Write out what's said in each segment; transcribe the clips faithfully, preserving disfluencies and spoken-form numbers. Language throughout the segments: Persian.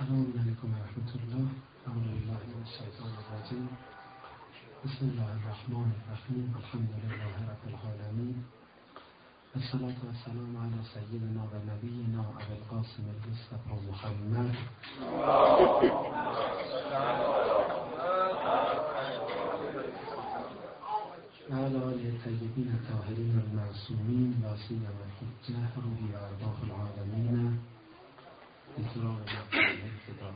السلام علیکم و رحمت الله. اعوذ بالله من الشیطان الرجیم. بسم الله الرحمن الرحیم. الحمد لله رب العالمین. الصلاة والسلام علی سیدنا و نبینا ابی القاسم المصطفى محمد و علی آله الطیبین الطاهرین المعصومین لا سیما الحجة روحی و ارواح العالمین بسرعه مقام ابتدا.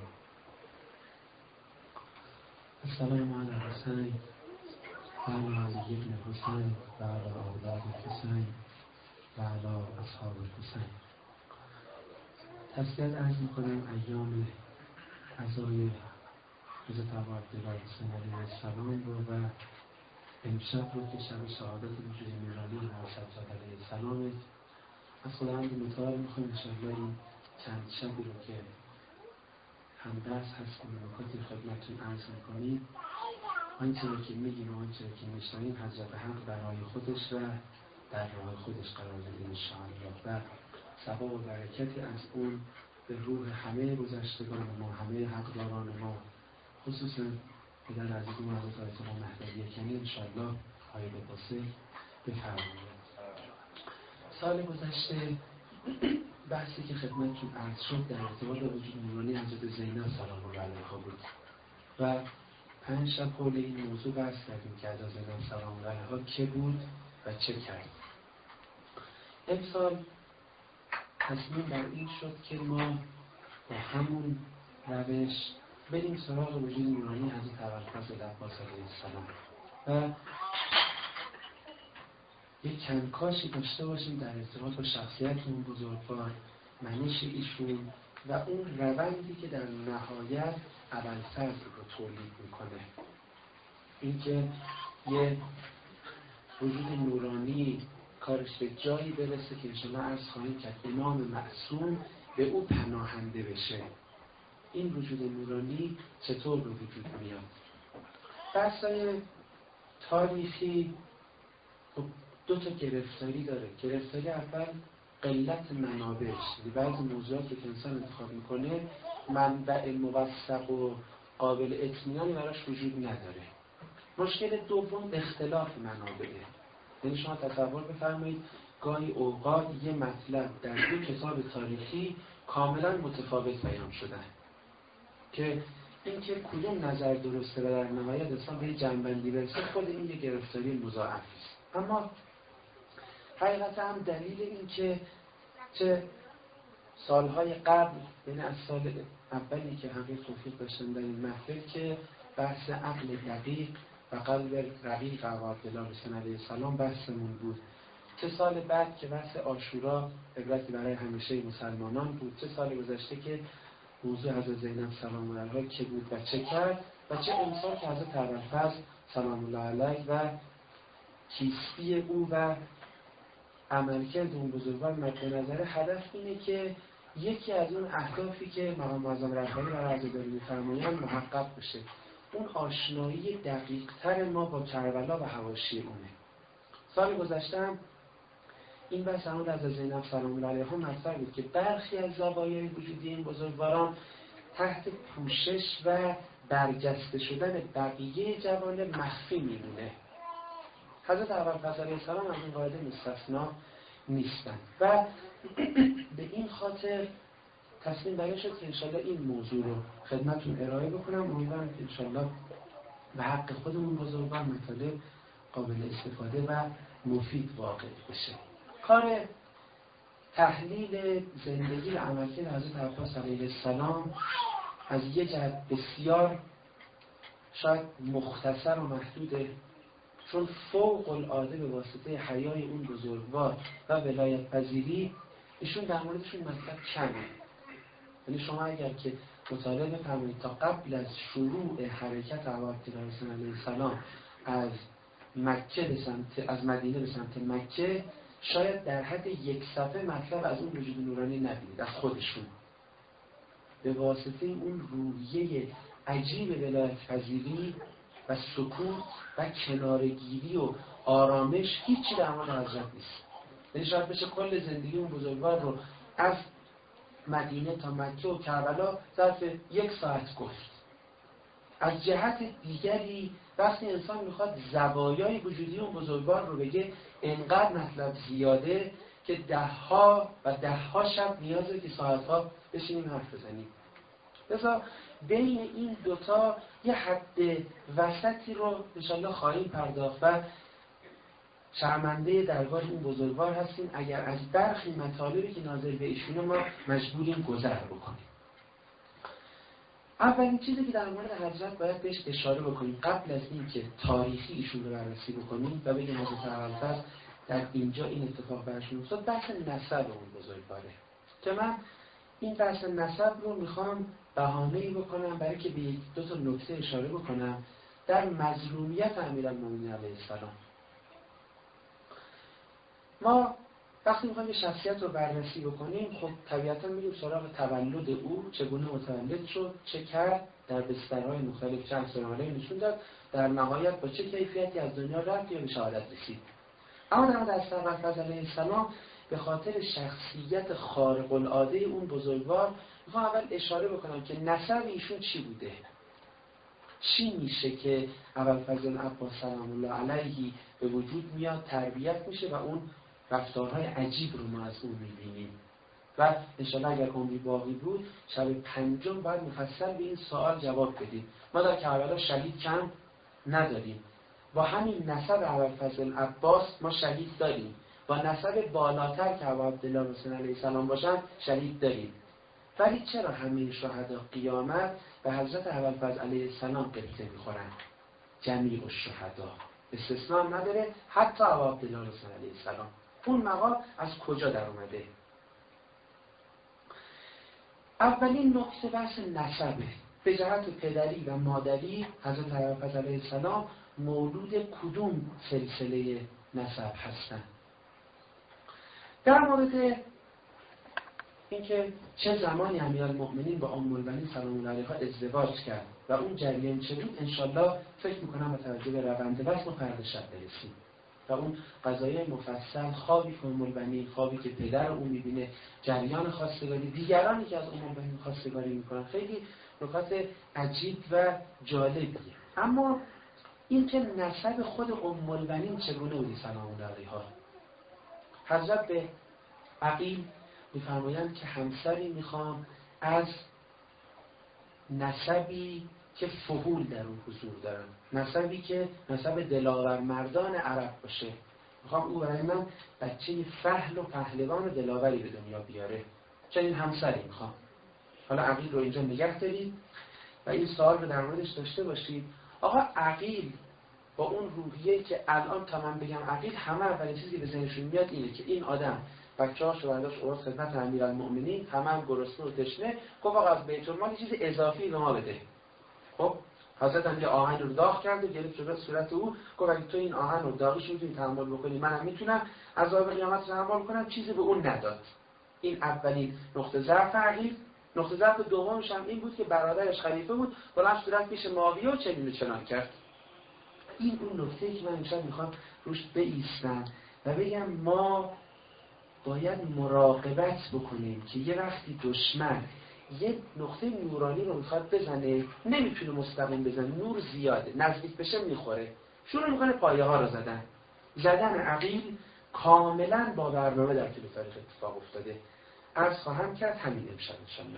السلام علی حسین و علی علی ابن حسین و علی اولاد حسین و علی اصحاب حسین. تسلیت عرض میکنم ایام عزای حضرت ابا عبدالله حسین علیه السلام رو و امشب رو که شب شهادت وجود نورانی و سجاد علیه السلام از خداوند متعال میخوایم انشاءالله این چند شبی رو که هم درس هست و نکاتی خدمتتون عرض میکنیم، آنچه رو که میگیم و آنچه رو که میشنویم حضرت حق برای خودش و در راه خودش قرار بدیم انشاءالله و ثواب و برکتی از اون به روح همه گذشتگان ما، همه حقداران ما، خصوصا پدر عزیزم حضرت آیت الله مهدوی کنی انشاءالله آیه بپاسه بفرمایید. سال گذشته بحثی که خدمتتون عرض شد در ارتباط با وجود نورانی حضرت زینب سلام الله علیها بود و پنج شب حول این موضوع بحث کردیم که حضرت زینب سلام الله علیها که بود و چه کرد. امسال تصمیم بر این شد که ما با همون روش بریم سراغ وجود نورانی حضرت ابوالفضل عباس علیه السلام و یک کنکاشی داشته باشیم در ارتباط با شخصیت اون بزرگوار، منش ایشون و اون روندی که در نهایت ابوالفضل رو تولید میکنه. اینکه یه وجود نورانی کارش به جایی برسه که انشاءالله عرض خواهیم کرد امام معصوم به او پناهنده بشه. این وجود نورانی چطور به وجود میاد؟ بحث‌های تاریخی دو تا گرفتاری داره. گرفتاری اول قلت منابعش، بعضی موضوعات که انسان انتخاب میکنه منبع موثق و قابل اطمینانی براش وجود نداره. مشکل دوم اختلاف منابعه. یعنی شما تصور بفرمایید گاهی اوقات یه مطلب در دو کتاب تاریخی کاملا متفاوت بیان شده که اینکه کدوم نظر درسته و در نهایت انسان به جنبندی برسه، خود این یه گرفتاری مضاعف است. اما حقیقت هم دلیل این که چه سالهای قبل، یعنی از سال اولی که همه توفیق داشتن در این محفل که بحث عقل دقیق و قلب رقیق ابا عبدالله حسین علیه السلام بحثمون بود، چه سال بعد که بحث عاشورا عبرتی برای همیشه مسلمانان بود، چه سال گذشته که موضوع حضرت زینب سلام الله علیها که بود و چه کرد، و چه امسال که حضرت ابوالفضل سلام الله علیه و کیستی او و عملکرد اون بزرگوار مد نظر. هدف اینه که یکی از اون اهدافی که مقام معظم رهبری برای عزاداری می‌فرمایند محقق بشه، اون آشنایی دقیق‌تر ما با کربلا و حواشی اونه. سال گذشته هم این بحث همون از زینب سلام الله علیها مطرح بود که برخی از زوایای وجودی این بزرگواران تحت پوشش و برجسته شدن بقیه جوانب مخفی میمونه. حضرت ابوالفضل علیه السلام از این قاعده مستثنا نیستن و به این خاطر تصمیم بر این شد که انشاءالله این موضوع رو خدمتتون ارائه بکنم. امیدوارم که انشاءالله به حق خودمون بزرگوار مطالب قابل استفاده و مفید واقع بشه. کار تحلیل زندگی و عملکرد حضرت عباس علیه السلام از یه جهت بسیار شاید مختصر و محدوده، چون فوق العاده به واسطه حیای اون بزرگوار و ولایت پذیری ایشون در موردشون مطلب کمه. یعنی شما اگر که مطالعه بفرمایید تا قبل از شروع حرکت ابا عبدالله حسین علیه السلام از مکه به سمت از مدینه به سمت مکه، شاید در حد یک صفحه مطلب از اون وجود نورانی نبینید از خودشون. به واسطه اون روحیه عجیب ولایت پذیری و سکوت و کنارگیری و آرامش هیچی در مورد حضرت نیست. یعنی شاید بشه کل زندگی اون بزرگوار رو از مدینه تا مکه و کربلا ظرف یک ساعت گفت. از جهت دیگری وقتی انسان میخواد زوایای وجودی اون بزرگوار رو بگه، انقدر مطلب زیاده که ده ها و ده ها شب نیازه که ساعتها بشینیم حرف بزنیم. لذا بین این دوتا یه حد وسطی رو انشاءالله خواهیم پرداخت و شرمنده درگاه این بزرگوار هستیم اگر از برخی مطالبی که ناظر به ایشونه ما مجبوریم گذر بکنیم. اولین چیزی که در مورد حضرت باید بهش اشاره بکنیم قبل از این که تاریخی ایشون رو بررسی بکنیم و بگیم حضرت ابوالفضل در اینجا این اتفاق برشون افتاد، بحث نسب اون بزرگواره که من این بحث نسب رو میخوام بهانه‌ای بکنم برای که به یک دو تا نکته اشاره بکنم در مظلومیت امیرالمومنین علیه السلام. ما وقتی میخوایم یه شخصیت رو بررسی بکنیم، خب طبیعتا میریم سراغ تولد او، چگونه متولد شد، چه کرد، در بسترهای مختلف چند سرماله نشون داد، در نهایت با چه کیفیتی از دنیا رفت یا به شهادت رسید. اما در مورد ابوالفضل علیه السلام به خاطر شخصیت خارق العاده اون بزرگوار میخوام اول اشاره بکنم که نسب ایشون چی بوده، چی میشه که ابوالفضل عباس سلام الله علیه به وجود میاد، تربیت میشه و اون رفتارهای عجیب رو ما از اون میبینیم و انشاءالله اگر عمری باقی بود شب پنجم باید مفصل به این سوال جواب بدیم. ما در کربلا شهید کم نداریم، با همین نسب ابوالفضل عباس ما شهید داریم، با نسب بالاتر که ابا عبدالله حسین علیه السلام باشن شهید داریم. ولی چرا همین شهدا قیامت به حضرت ابوالفضل علیه السلام قبطه میخورن؟ جمیع الشهدا استثناء نداره، حتی ابا عبدالله حسین علیه السلام. اون مقام از کجا در اومده؟ اولین نکته بحث نسبه. به جهت پدری و مادری حضرت ابوالفضل علیه السلام مولود کدوم سلسله نسب هستن؟ در مورد اینکه چه زمانی امیرالمؤمنین با ام البنین سلام الله علیها ازدواج کرد و اون جریان چه بود، انشالله فکر میکنم با توجه به روند بحث ما فردا شب برسیم و اون قضایای مفصل، خوابی که ام البنین، خوابی که پدر اون میبینه، جریان خواستگاری، دیگرانی که از ام البنین خواستگاری میکنن، خیلی نکات عجیب و جالبیه. اما این که نسب خود ام البنین چگونه بودی سلام الله علیها؟ حضرت به عقیل میفرمایند که همسری میخوام از نسبی که فحول در اون حضور دارن، نسبی که نسب دلاور مردان عرب باشه. میخوام او برای من بچه فحل و پهلوان و دلاوری به دنیا بیاره، چنین همسری میخوام. حالا عقیل رو اینجا نگه دارید و این سوال رو در موردش داشته باشید. آقا عقیل با اون روحیه که الان تا من بگم عقیل، همه اولین چیزی به ذهنشون میاد اینه که این آدم بچه‌هاش رو برداشت اورد خدمت امیرالمؤمنین، همه هم گرسنه و تشنه، گفت آقا از بیت المال چیز اضافی به ما بده. خب حضرت هم یه آهن رو داغ کرد و گرفت جلوی صورت او، گفت اگه تو این آهن رو داغیش میتونی تحمل بکنی، منم میتونم عذاب قیامت تحمل کنم. چیزی به اون نداد. این اولین نقطه ضعف عقیل. نقطه ضعف دومش هم این بود که برادرش خلیفه بود، بلند شد رفت پیش معاویه و چنین و چنان کرد. این اون نکته‌ای که من امشب میخوام روش بایستم و بگم ما باید مراقبت بکنیم که یه وقتی دشمن یه نقطه نورانی رو میخواد بزنه، نمیتونه مستقیم بزنه، نور زیاده، نزدیک بشه میخوره، شروع میکنه پایه ها رو زدن. زدن عقیل کاملا با برنامه در طول تاریخ اتفاق افتاده. عرض خواهم کرد همین امشب انشالله.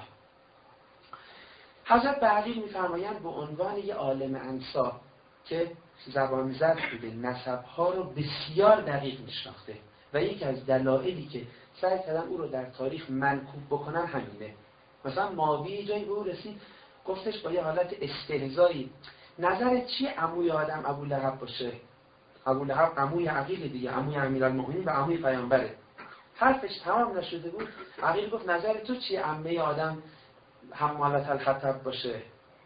حضرت به عقیل میفرمایند به عنوان یه عالم انساب که زبان زد بوده، نسبها رو بسیار دقیق میشناخته و یکی از دلایلی که سعی کردن او رو در تاریخ منکوب بکنن همینه. مثلا ماوی جایی به او رسید گفتش با یه حالت استهزایی، نظرت چیه عموی آدم ابو لهب باشه؟ ابو لهب عموی عقیل دیگه، عموی امیرالمؤمنین و عموی پیامبره. حرفش تمام نشده بود، عقیل گفت نظر تو چیه عمه آدم حمالة الحطب باشه؟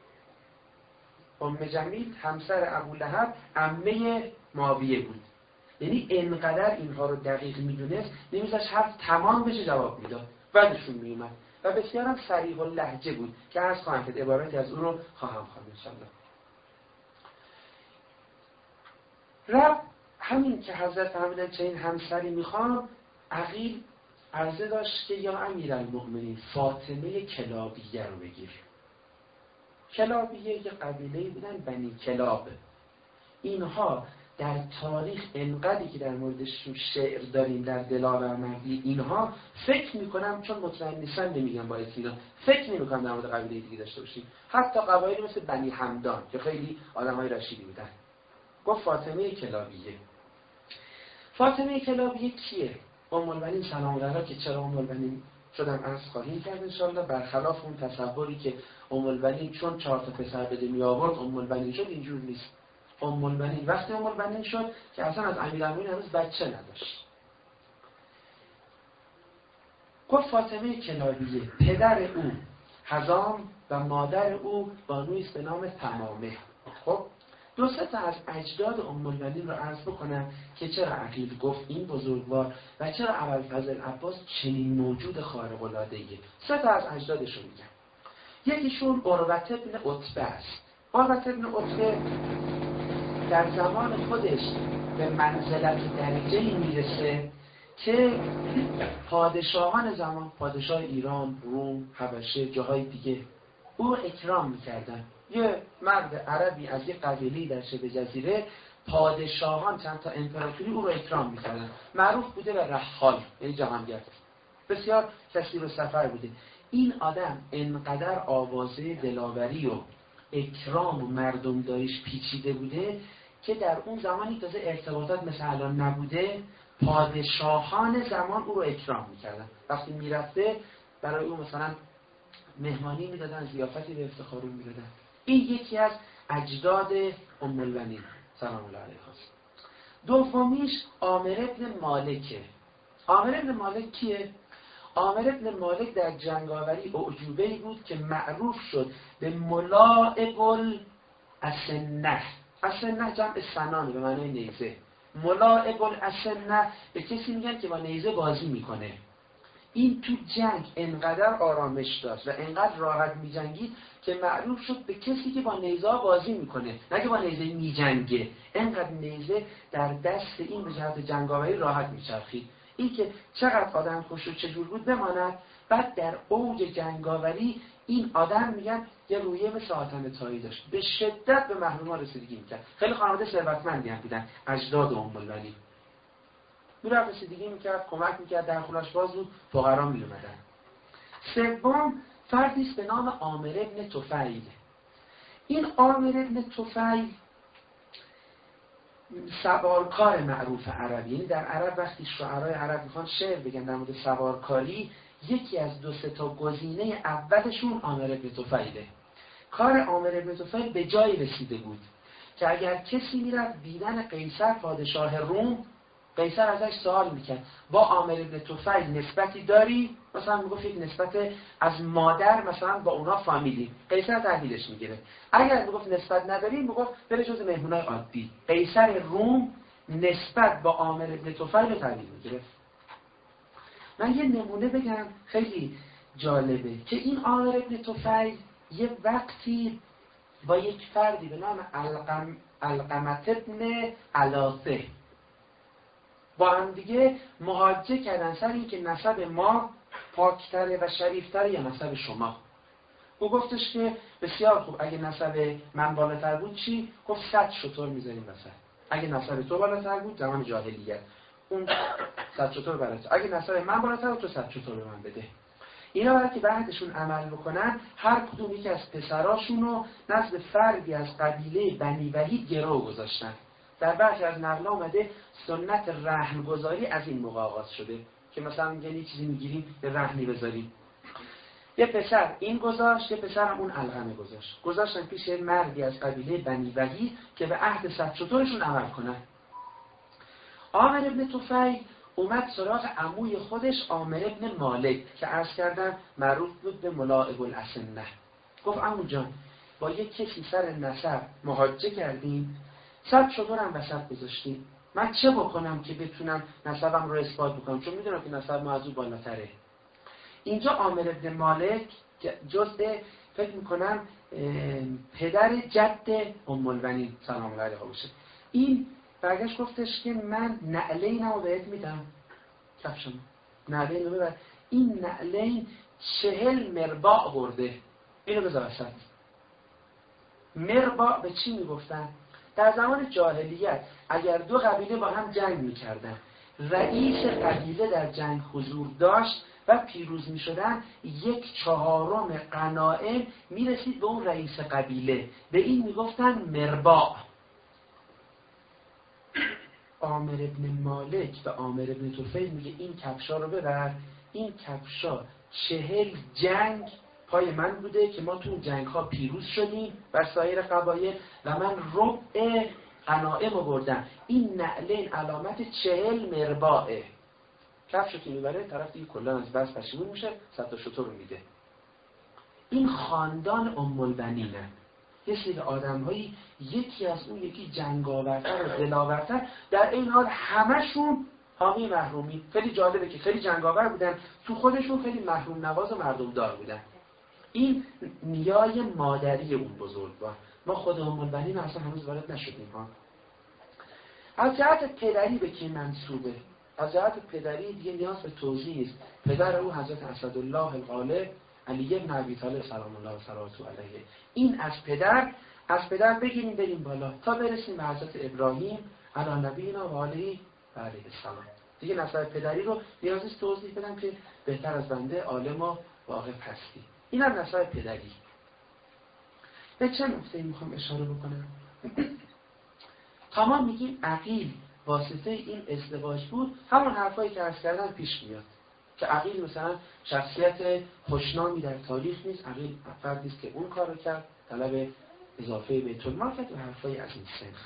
ام جمیل همسر ابو لهب عمه معاویه بود. یعنی انقدر اینها رو دقیق میدونست، نمیذاش حرف تمام بشه جواب میداد، بعدشون میومد و بسیار هم صریح اللهجه بود که عرض خواهم کرد عبارتی از اون رو خواهم خواند انشاءالله. رب همین که حضرت فرمودن چه این همسری میخوام، عقیل عرضه داشت که یا امیرالمؤمنین فاطمه کلابیه رو بگیر. کلابیه یه قبیله‌ای بودن، بنی کلاب. اینها در تاریخ انقدری که در موردشون شعر داریم در دلاورمندی، اینها فکر میکنم چون مطمئن نیستم نمیگم با اطمینان، فکر نمیکنم در مورد قبیله دیگه داشته باشیم، حتی قبایلی مثل بنی همدان که خیلی آدمای رشیدی بودن. گفت فاطمه کلابیه. فاطمه کلابیه کیه؟ ام المؤمنین سلام علیها که چرا ام المؤمنین شدن عرض خواهیم کرد انشاءالله. برخلاف اون تصوری که ام المؤمنین چون چهار تا پسر به دنیا آورد ام المؤمنین شد، اینجور نیست. ام المؤمنین وقتی ام المؤمنین شد که اصلا از امیرالمؤمنین هنوز بچه نداشت. گفت فاطمه کلابیه پدر او حزام و مادر او بانویی است به نام تمامه. خب دو سه تا از اجداد ام المؤمنین رو عرض بکنم که چرا عقیل گفت این بزرگوار و چرا ابوالفضل عباس چنین موجود خارق العاده‌ایه. سه تا از اجدادش رو میگم. یکیشون عروة بن عتبه است. عروة بن عتبه در زمان خودش به منزلت درجه‌ای میرسه که پادشاهان زمان، پادشاه ایران، روم، حبشه، جاهای دیگه او اکرام میکردن. یه مرد عربی از یه قبیله در شبه جزیره، پادشاهان چند تا امپراتوری او رو اکرام میکردن. معروف بوده به رحال، یعنی جهانگرد، بسیار کثیر السفر بوده. این آدم انقدر آوازه دلاوری و اکرام و مردم داریش پیچیده بوده که در اون زمانی تازه ارتباطات مثل الان نبوده، پادشاهان زمان او رو اکرام میکردن. وقتی میرفته برای او مثلا مهمانی میدادن، ضیافتی به افتخار میدادن. این یکی از اجداد ام المؤمنین سلام الله علیها. دومیش عامر ابن مالکه. عامر ابن مالک کیه؟ عامر ابن مالک در جنگاوری اعجوبه‌ای بود که معروف شد به ملاعب الاسنه. اسنه جمع سنانه به معنای نیزه. ملاعب الاسنه به کسی میگن که با نیزه بازی میکنه. این تو جنگ انقدر آرامش داشت و انقدر راحت میجنگید که معروف شد به کسی که با نیزه بازی میکنه، نه که با نیزه میجنگه. انقدر نیزه در دست این به جهت جنگاوری راحت میچرخید. این که چقدر آدم خوش و چجور بود بماند. بعد در اوج جنگاوری این آدم میگن یه رویه مثل آتن تایی داشت، به شدت به محرومان رسیدگی میکرد. خیلی خانواده ثروتمندی هم بودن، اجداد ام المؤمنین. میرفت رسیدگی میکرد، کمک میکرد، در خونش باز بود، فقرا میومدن. سوم فردی است به نام عامر ابن طفیل. این عامر ابن طفیل سوارکار معروف عربی. در عرب وقتی شعرای عرب میخوان شعر بگن در مورد سوارکاری، یکی از دو سه تا گزینه اولشون عامر ابن طفیله. کار عامر ابن طفیل به جایی رسیده بود که اگر کسی میرفت دیدن قیصر پادشاه روم، قیصر ازش سوال میکرد با عامر ابن طفیل نسبتی داری؟ مثلا میگفت یک نسبت از مادر مثلا با اونا فامیلی. قیصر تحویلش میگیره. اگر میگفت نسبت نداری، میگفت بره جز مهمونای عادی. قیصر روم نسبت با عامر ابن طفیل تحویل میگیره. من یه نمونه بگم خیلی جالبه که این عامر ابن طفیل یه وقتی با یک فردی به نام القم القمة ابن علاسه با هم دیگه محاجه کردن سر این که نسب ما پاکتره و شریفتره یا نسب شما. او گفتش که بسیار خوب، اگه نسب من بالاتر بود چی؟ گفت صد شتر میذاریم وسط. اگه نسب تو بالاتر بود زمان جاهلیت اون صد شتر بالاتر، اگه نسب من بالاتر بود تو صد شتر به من بده. اینا برای که بعدشون عمل بکنن، هر کدوم یکی از پسراشونو نزد فردی از قبیله بنی ولید گرو گذاشتن. در برخی از نقل آمده سنت رهن گذاری از این موقع آغاز شده که مثلا یه چیزی میگیریم به رهنی بذاریم. یه پسر این گذاشت، یه پسر هم اون القمه گذاشت. گذاشتن پیش مردی از قبیله بنی ولید که به عهد صد شترشون عمل کنن. عامر ابن طفیل اومد سراغ عموی خودش عامر ابن مالک که عرض کردم معروف بود به ملاعب الاسنه. گفت عمو جان با یک کسی سر نسب محاجه کردیم، صد شترم وسط گذاشتیم، من چه بکنم که بتونم نسبم رو اثبات بکنم؟ چون میدونم که نسب ما از او بالاتره. اینجا عامر ابن مالک جزء فکر میکنم پدر جد ام المؤمنین سلام الله علیها باشه. این برگشت گفتش که من نعلینمو بهت میدم کفشم، نعلین رو ببر. این نعلین چهل مرباع برده. اینو بذار وسط. مرباع به چی میگفتن؟ در زمان جاهلیت اگر دو قبیله با هم جنگ میکردن، رئیس قبیله در جنگ حضور داشت و پیروز میشدن، یک چهارم غنایم میرسید به اون رئیس قبیله. به این میگفتن مرباع. عامر ابن مالک و عامر ابن طفیل میگه این کفشا رو ببر، این کفشا چهل جنگ پای من بوده که ما تو اون جنگ ها پیروز شدیم بر سایر قبایل و من ربع غنایم رو بردم. این نعلین علامت چهل مرباعه. کفشو که میبره طرف دیگه کلا از بس پشیمون میشه، صد تا شتر رو میده. این خاندان ام البنینه. یه سری آدم‌هایی یکی از اون یکی جنگاورتر و دلاورتر، در این حال همشون حامی محرومی. خیلی جالبه که خیلی جنگاور بودن، تو خودشون خیلی محروم نواز و مردم دار بودن. این نیای مادری اون بزرگوار. ما خود ام البنین اصلا هنوز وارد نشدیم ها. از جهت پدری به کی منسوبه؟ از جهت پدری دیگه نیاز به توضیح نیست. پدر او حضرت اسدالله الغالب علی بن ابی طالب سلام الله و صلواته علیه. این از پدر، از پدر بگیریم بریم بالا تا برسیم به حضرت ابراهیم علی نبینا و علیه و علیه السلام. دیگه نسب پدری رو نیاز نیست توضیح بدم که بهتر از بنده عالم و واقف هستی. این هم نسب پدری. به چه نکته‌ای میخوام اشاره بکنم؟ تمام میگیم عقیل واسطه این ازدواج بود، همون حرفایی که عرض کردن پیش میاد که عقیل مثلا شخصیت خوشنامی در تاریخ نیست، عقیل فردی است که اون کار رو کرد، طلب اضافه بیت المال کرد و حرفای از این سنخ.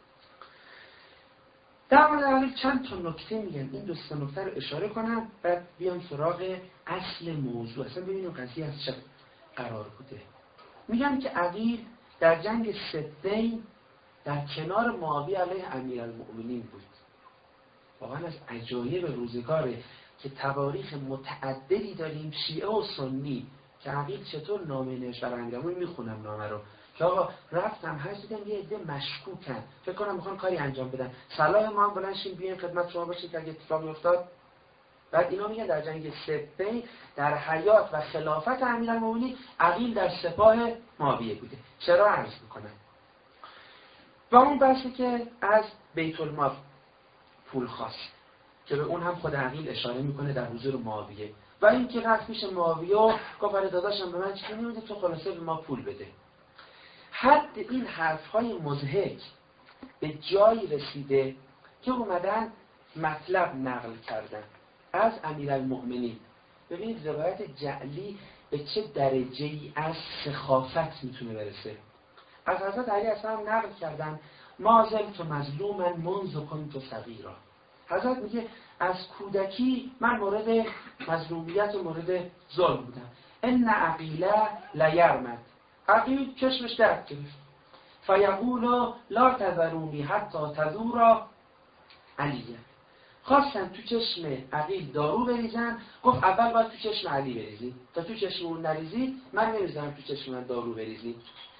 در مورد عقیل چند تا نکته میگن، این دو سه نکته رو اشاره کنم بعد بیام سراغ اصل موضوع، اصلا ببینیم قضیه از چه قرار بوده. میگن که عقیل در جنگ صفین در کنار معاویه علیه امیرالمؤمنین بود. واقعا از عجایب روزگاره که تواریخ متعددی داریم شیعه و سنی که عقیل چطور نامه نوشت برای امیرالمؤمنین. میخونم نامه رو که آقا رفتم هر دیدم یه عده مشکوکن، فکر کنم میخوان کاری انجام بدن، صلاح ما هم بلند شیم بیایم خدمت شما باشیم که اگه اتفاقی افتاد. بعد اینا میگن در جنگ صفین در حیات و خلافت امیرالمؤمنین عقیل در سپاه معاویه بوده. چرا عرض میکنم؟ و اون بحثی که از بیت المال پول خواست که به اون هم خود عقیل اشاره میکنه در حضور معاویه و این که رفت میشه معاویه و گفت برای داداشم به من چیزی نمیده، تو خلاصه به ما پول بده. حد این حرفهای مضحک به جایی رسیده که اومدن مطلب نقل کردن از امیرالمؤمنین. ببینید روایت جعلی به چه درجه‌ای از سخافت میتونه برسه. از حضرت علی اصلا نقل کردن ما زلت مظلوما منذ كنت صغیرا. حضرت میگه از کودکی من مورد مظلومیت و مورد ظلم بودم. ان عقیله لیرمد، عقیل چشمش درد گرفت. فیقول لا تذرونی حتی تذورا علیه. خواستن تو چشم عقیل دارو بریزن، گفت اول باید تو چشم علی بریزی، تا تو چشم اون نریزی من نمیذارم تو چشم من دارو بریزی.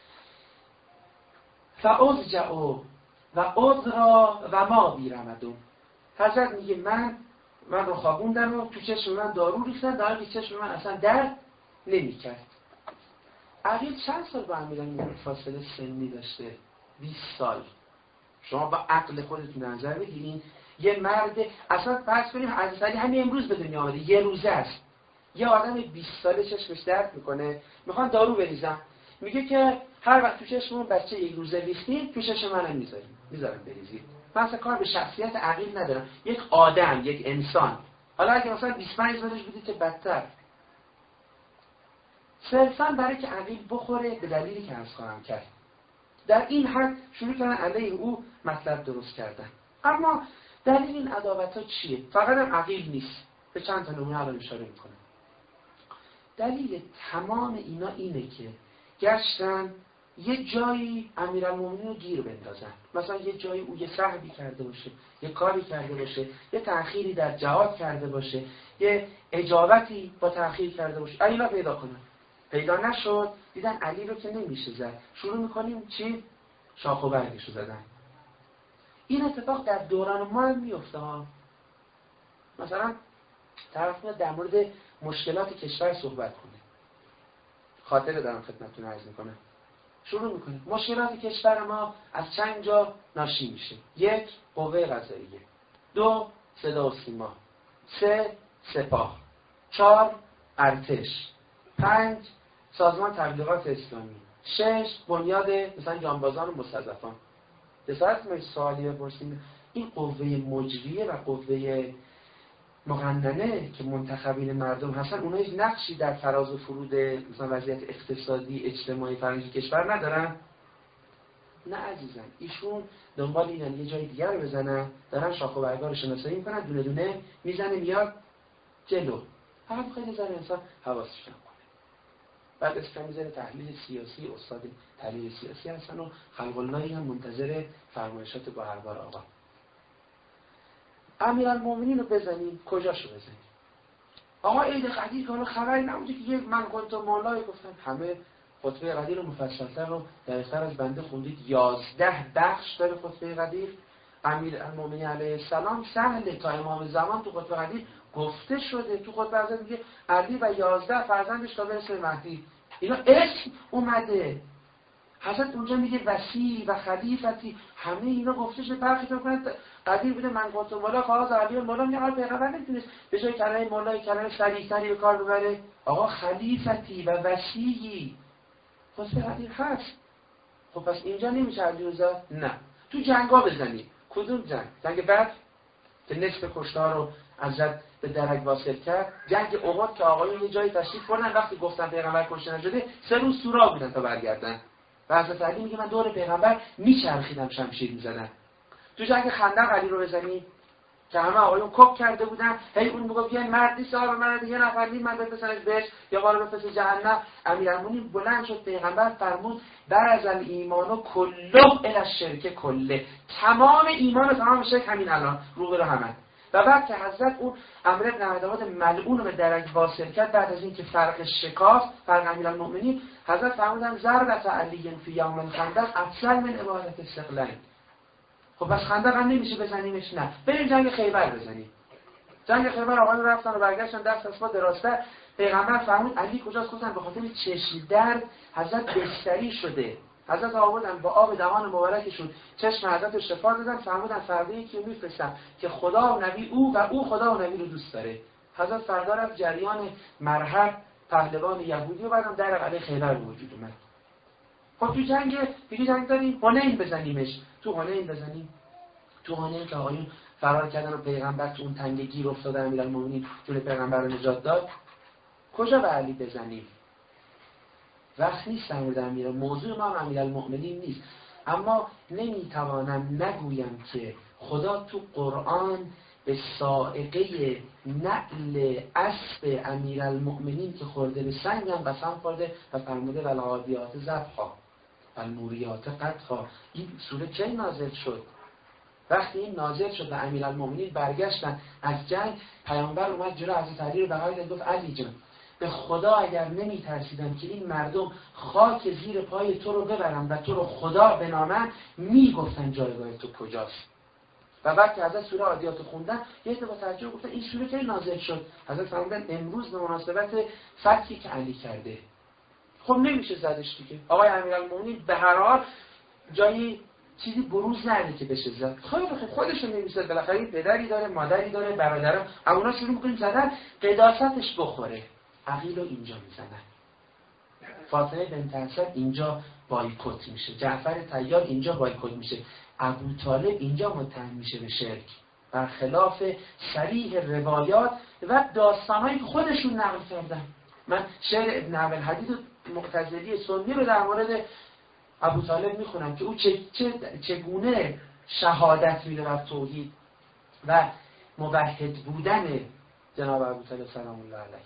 فاضجعوا و اضرا و ما بیرمدون. حضرت میگه من من رو خوابوندن و تو چشم من دارو ریختن در حالی که چشم من اصلا درد نمیکرد. عقیل چند سال با امیرالمؤمنین فاصله سنی داشته؟ بیست سال. شما با عقل خودتون نظر بگیرین یه مرد اصلا فرض کنیم حضرت علی همین امروز به دنیا آمده، یه روزه است، یه آدم بیست ساله چشمش درد میکنه میخوان دارو بریزن، میگه که هر وقت تو چشم اون بچه یک روزه ریختین تو چشم منم میذاریم میذارم بریزید. من اصلا کار به شخصیت عقیل ندارم، یک آدم، یک انسان. حالا اگه مثلا بیست و پنج سالش بودی که بدتر. صرفاً برای که عقیل بخوره به دلیلی که از خواهم کرد. در این حد شروع کردن علیه او مطلب درست کردن. اما دلیل این عداوت ها چیه؟ فقط هم عقیل نیست. به چند تا نمونه الان اشاره میکنم. دلیل تمام اینا اینه که گشتن یه جایی امیرالمؤمنین رو گیر بندازن. مثلا یه جایی او یه سهوی کرده باشه، یه کاری کرده باشه، یه تأخیری در جهاد کرده باشه، یه اجابتی با تأخیر کرده باشه، اینا پیدا کنن. پیدا نشد، دیدن علی رو که نمیشه زد، شروع میکنیم چی؟ شاخ و برگش رو زدن. این اتفاق در دوران ما هم میفته ها. مثلا طرف میاد در مورد مشکلات کشور صحبت کنه. خاطره دارم خدمتتون عرض میکنم. شروع میکنه مشکلات کشور ما از چند جا ناشی میشه. یک، قوه قضاییه. دو، صدا و سیما. سه، سپاه. چهار، ارتش. پنج، سازمان تبلیغات اسلامی. شش، بنیاد مثلا جانبازان و مستضعفان. بسیار ما سوالی بپرسیم، این قوه مجریه و قوه مقننه که منتخبین مردم هستن، اونها هیچ نقشی در فراز و فرود مثلا وضعیت اقتصادی اجتماعی فرهنگی کشور ندارن؟ نه عزیزان، ایشون دنبال اینن یه جای دیگر رو بزنن، دارن شاخ و برگا رو شناسایی میکنن، دونه دونه میزنه میاد جلو. فقط خیلی ذره انسان حواسش کنه. بعد اسم میذاره تحلیل سیاسی، استاد تحلیل سیاسی هستن و خلق اللهی هم منتظر فرمایشات با هر بار آقا. امیرالمومنین رو بزنیم، کجاشو بزنیم؟ آقا عید قدیر که حالا خبری نبوده که یک من کنت مولای گفتن همه خطبه قدیر و مفصل‌تر رو در اختیار از بنده خوندید. یازده بخش داره خطبه قدیر. امیرالمومنین علیه السلام سهله تا امام زمان تو خطبه قدیر گفته شده. تو خطبه قدیر میگه علی و یازده فرزندش تا برسه مهدی. اینا اسم اومده. حضرت اونجا میگه وصی و خلیفتی، همه اینا گفته شده. برخی تو کنید قدیر بوده من گفتم مولا فاز علی مولا میگه حالا پیغمبر نمیتونست به جای کلمه مولا کلمه سریعتری به کار ببره. آقا خلیفتی و وصی خطبه قدیر هست. خب پس اینجا نمیشه علی زاد؟ نه. تو جنگا بزنید. کدوم جنگ؟ جنگ بدر که نصف کشتار رو حضرت به درک واصل کرد. جنگ احد که آقایون یه جایی تشریف بردن، وقتی گفتن پیغمبر کشته نشده سه روز سورا بودن تا برگردن. و حضرت علی میگه من دور پیغمبر میچرخیدم شمشیر میزدن. تو جنگ خندق علی رو بزنی که همه آقایون کپ کرده بودن، هی اون میگه بیاین مرد نیست آقا من یه نفر نیم من بفرستنش بهش یا قرار بفرست جهنم. امیرالمومنین بلند شد، پیغمبر فرمود بر از الایمان کله الی الشرک کله، تمام ایمان و تمام شرک همین الان رو به رو همه. و بعد که حضرت اون امر ابن عبدالله ملعون رو به درک واصل کرد، بعد از اینکه فرق شکاف فرق امیرالمومنین، حضرت فرمودن ضربت علی فی یوم الخندق افضل من عبادت استقلال. خب بس خندق هم نمیشه بزنیمش؟ نه، بریم جنگ خیبر بزنیم. جنگ خیبر آقایون رفتن و برگشتن دست از پا درازتر. پیغمبر فرمود علی کجاست؟ گفتن به خاطر چشم درد حضرت بستری شده. حضرت آوردن با آب دهان مبارکشون چشم حضرت رو شفا دادن. فرمودن فردا یکی رو میفرستم که خدا و نبی او و او خدا و نبی رو دوست داره. حضرت فردا رفت جریان مرحب پهلوان یهودی و بعدم در علی خیبر به وجود اومد. خب تو جنگ دیگه جنگ داریم، حنین بزنیمش. تو حنین بزنیم. تو حنین که آقایون فرار کردن و پیغمبر تو اون تنگ گیر افتاد، امیرالمومنین جون پیغمبر رو نجات داد. کجا به علی بزنیم؟ وقت نیست در مورد امیر، موضوع ما امیرالمومنین نیست. اما نمیتوانم نگویم که خدا تو قرآن به سائقه نعل اسب امیرالمومنین که خورده به سنگ هم قسم خورده و فرموده والعادیات ضبحا والموریات قدحا. این سوره کی نازل شد؟ وقتی این نازل شد و امیرالمومنین برگشتن از جنگ، پیامبر اومد جلو حضرت علی رو بغل کرد گفت علی جان به خدا اگر نمی ترسیدم که این مردم خاک زیر پای تو رو ببرن و تو رو خدا بنامن، می گفتن جایگاه تو کجاست. و بعد که حضرت سوره عادیات خوندن یه دفعه تعجب گفتن این سوره کی نازل شد؟ حضرت فرمودن امروز به مناسبت فتحی که علی کرده. خب نمیشه زدش دیگه. آقای امیرالمومنین به هر حال جایی چیزی بروز نده که بشه زد. خیلی خیلی خودشون نمی‌سازه، بالاخره پدری داره، مادری داره، برادران، اونا شروع می‌کنن زدن، قداستش بخوره. عقیل رو اینجا میزنن. فاطمه بنت اسد اینجا بایکوت میشه. جعفر طیار اینجا بایکوت میشه. ابو طالب اینجا متهم میشه به شرک. برخلاف صریح روایات و داستانایی که خودشون نقل کردن. من شعر ابن عبدالحدید و معتزلی سنی رو در مورد ابو طالب میخونم که او چه، چه، چگونه شهادت میده بر توحید و موحد بودن جناب ابو طالب سلام الله علیه.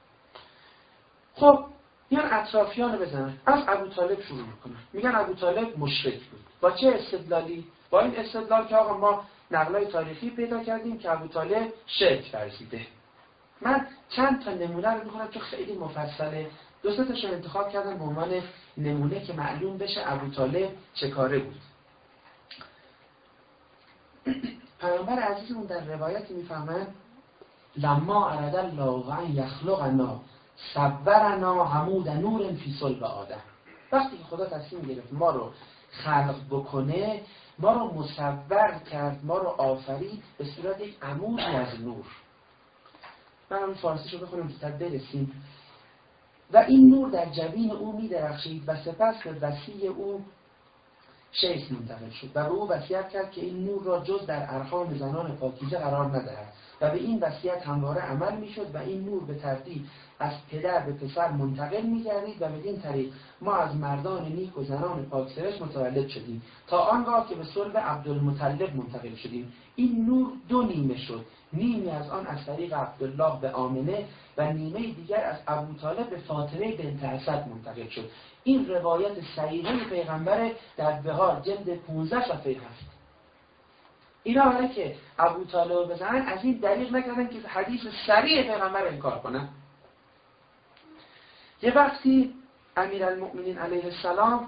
خب میان اطرافیان بزنن، از ابو طالب شروع میکنن، میگن ابو طالب مشرک بود. با چه استدلالی؟ با این استدلال که آقا ما نقلای تاریخی پیدا کردیم که ابو طالب شرک ورزیده. من چند تا نمونه رو میخونم که خیلی مفصله، دو سه تاشو انتخاب کردم به عنوان نمونه که معلوم بشه ابو طالب چه کاره بود. پیامبر عزیزمون در روایتی میفهمن لما اراد الله ان یخلقنا صورنا عمود نور فی صلب آدم. وقتی که خدا تصمیم گرفت ما رو خلق بکنه، ما رو مصور کرد، ما رو آفرید به صورت یک عمودی از نور. من اون فارسیشو بخونم زودتر برسیم. و این نور در جبین او می درخشید و سپس به وصی او شیخ منتقل شد و به او وصیت کرد که این نور را جز در ارحام زنان پاکیزه قرار ندهد و به این وصیت همواره عمل می شد و این نور به ترتیب از پدر به پسر منتقل می گردید و بدین طریق ما از مردان نیک و زنان پاکسرشت متولد شدیم تا آنگاه که به صلب عبدالمطلب منتقل شدیم. این نور دو نیمه شد، نیمی از آن از طریق عبدالله به آمنه و نیمه دیگر از ابو طالب به فاطمه بنت اسد منتقل شد. این روایت صحیحه پیغمبر در بهار جلد پانزده صفحه هست. اینا برای که ابو طالب بزنن از این دلیل نکردن که حدیث صریح پیغمبر انکار کنن. یه وقتی امیرالمؤمنین علیه السلام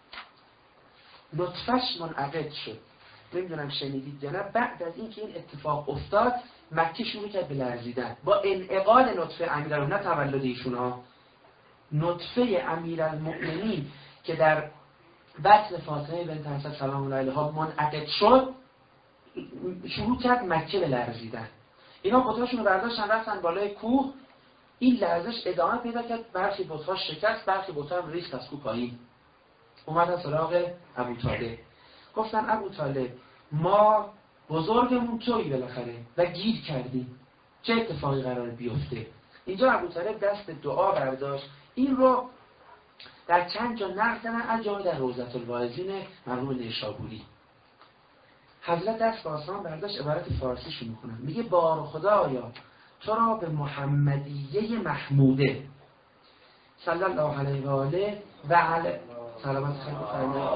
نطفش منعقد شد، نمیدونم شنیدید یا نه، بعد از اینکه این اتفاق افتاد مکه شروع کرد به لرزیدن با انعقاد نطفه امیرالمؤمنین، نه تولد ایشون ها، نطفه امیرالمؤمنین که در بطن فاطمه بنت اسد سلام الله علیها منعقد شد، شروع کرد مکه به لرزیدن. اینا بتاشون رو برداشتن رفتن بالای کوه. این لرزش ادامه پیدا کرد، برخی بت‌ها شکست، برخی بت‌ها هم ریخت از کوه پایین. اومدن سراغ ابو طالب، گفتن ابو طالب ما بزرگمون تویی بالاخره و گیر کردیم، چه اتفاقی قراره بیفته؟ اینجا ابو طالب دست دعا برداشت، این رو در چند جا نقل کردن، از جمله در روضة الواعظین مرحوم نیشابوری. حضرت دست به آسمان برداشت، عبارت فارسیشو میخونم، میگه بار خدایا تو را به محمدیه محموده صلی الله علیه و آله و علی سلامت خلق فرمایید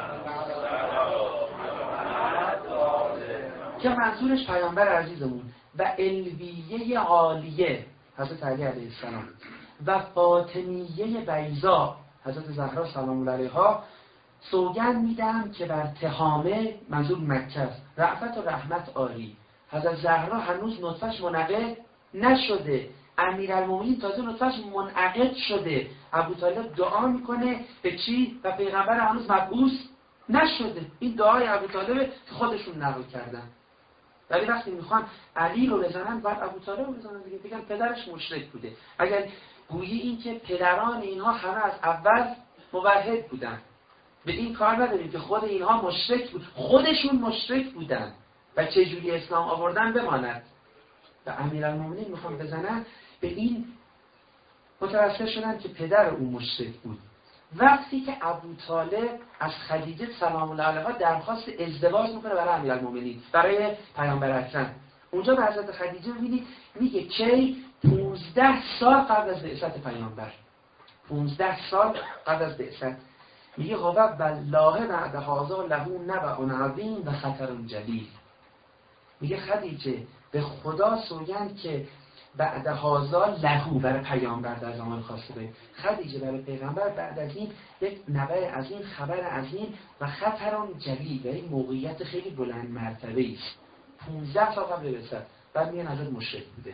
که منظورش پیامبر عزیزمون و الویه عالیه حضرت علی علیه السلام و فاطمیه بیضا حضرت زهرا سلام الله علیها سوگند میدم که بر تهامه منظور مکه است رأفت و رحمت آری. حضرت زهرا هنوز نطفش منعقد نشده، امیرالمومنین تازه نطفش منعقد شده. ابو طالب دعا میکنه به چی؟ و پیغمبر هنوز مبعوث نشده. این دعای ابو طالب که خودشون نقل کردن. ولی وقتی میخوان علی رو بزنن بعد ابو طالب رو بزنن دیگه، بگن پدرش مشرک بوده. اگر گویی این که پدران اینها همه از اول موحد بودن، به این کار نداریم که خود اینها مشرک بود، خودشون مشرک بودن و چه جوری اسلام آوردن بماند. و امیرالمومنین میخوان بزنن، به این متوسل شدن که پدر اون مشرک بود. وقتی که ابو طالب از خدیجه سلام الله علیها درخواست ازدواج میکنه برای امیرالمومنین، برای پیامبر اکرم، اونجا به حضرت خدیجه میبینید میگه کی پونزده سال قبل از بعثت پیامبر، پونزده سال قبل از بعثت، میگه قوت بالله بعد هذا له نبأ عظیم و خطر جلیل. میگه خدیجه به خدا سوگند که بعد هذا لهو برای پیامبر در زمان خاصه به خدیجه برای پیغمبر بعد از این یک نبأ عظیم، خبر عظیم و خطر جلیل، و این موقعیت خیلی بلند مرتبه است. پونزده سال قبل بعثت بعد میگن حضرت مشرک بوده.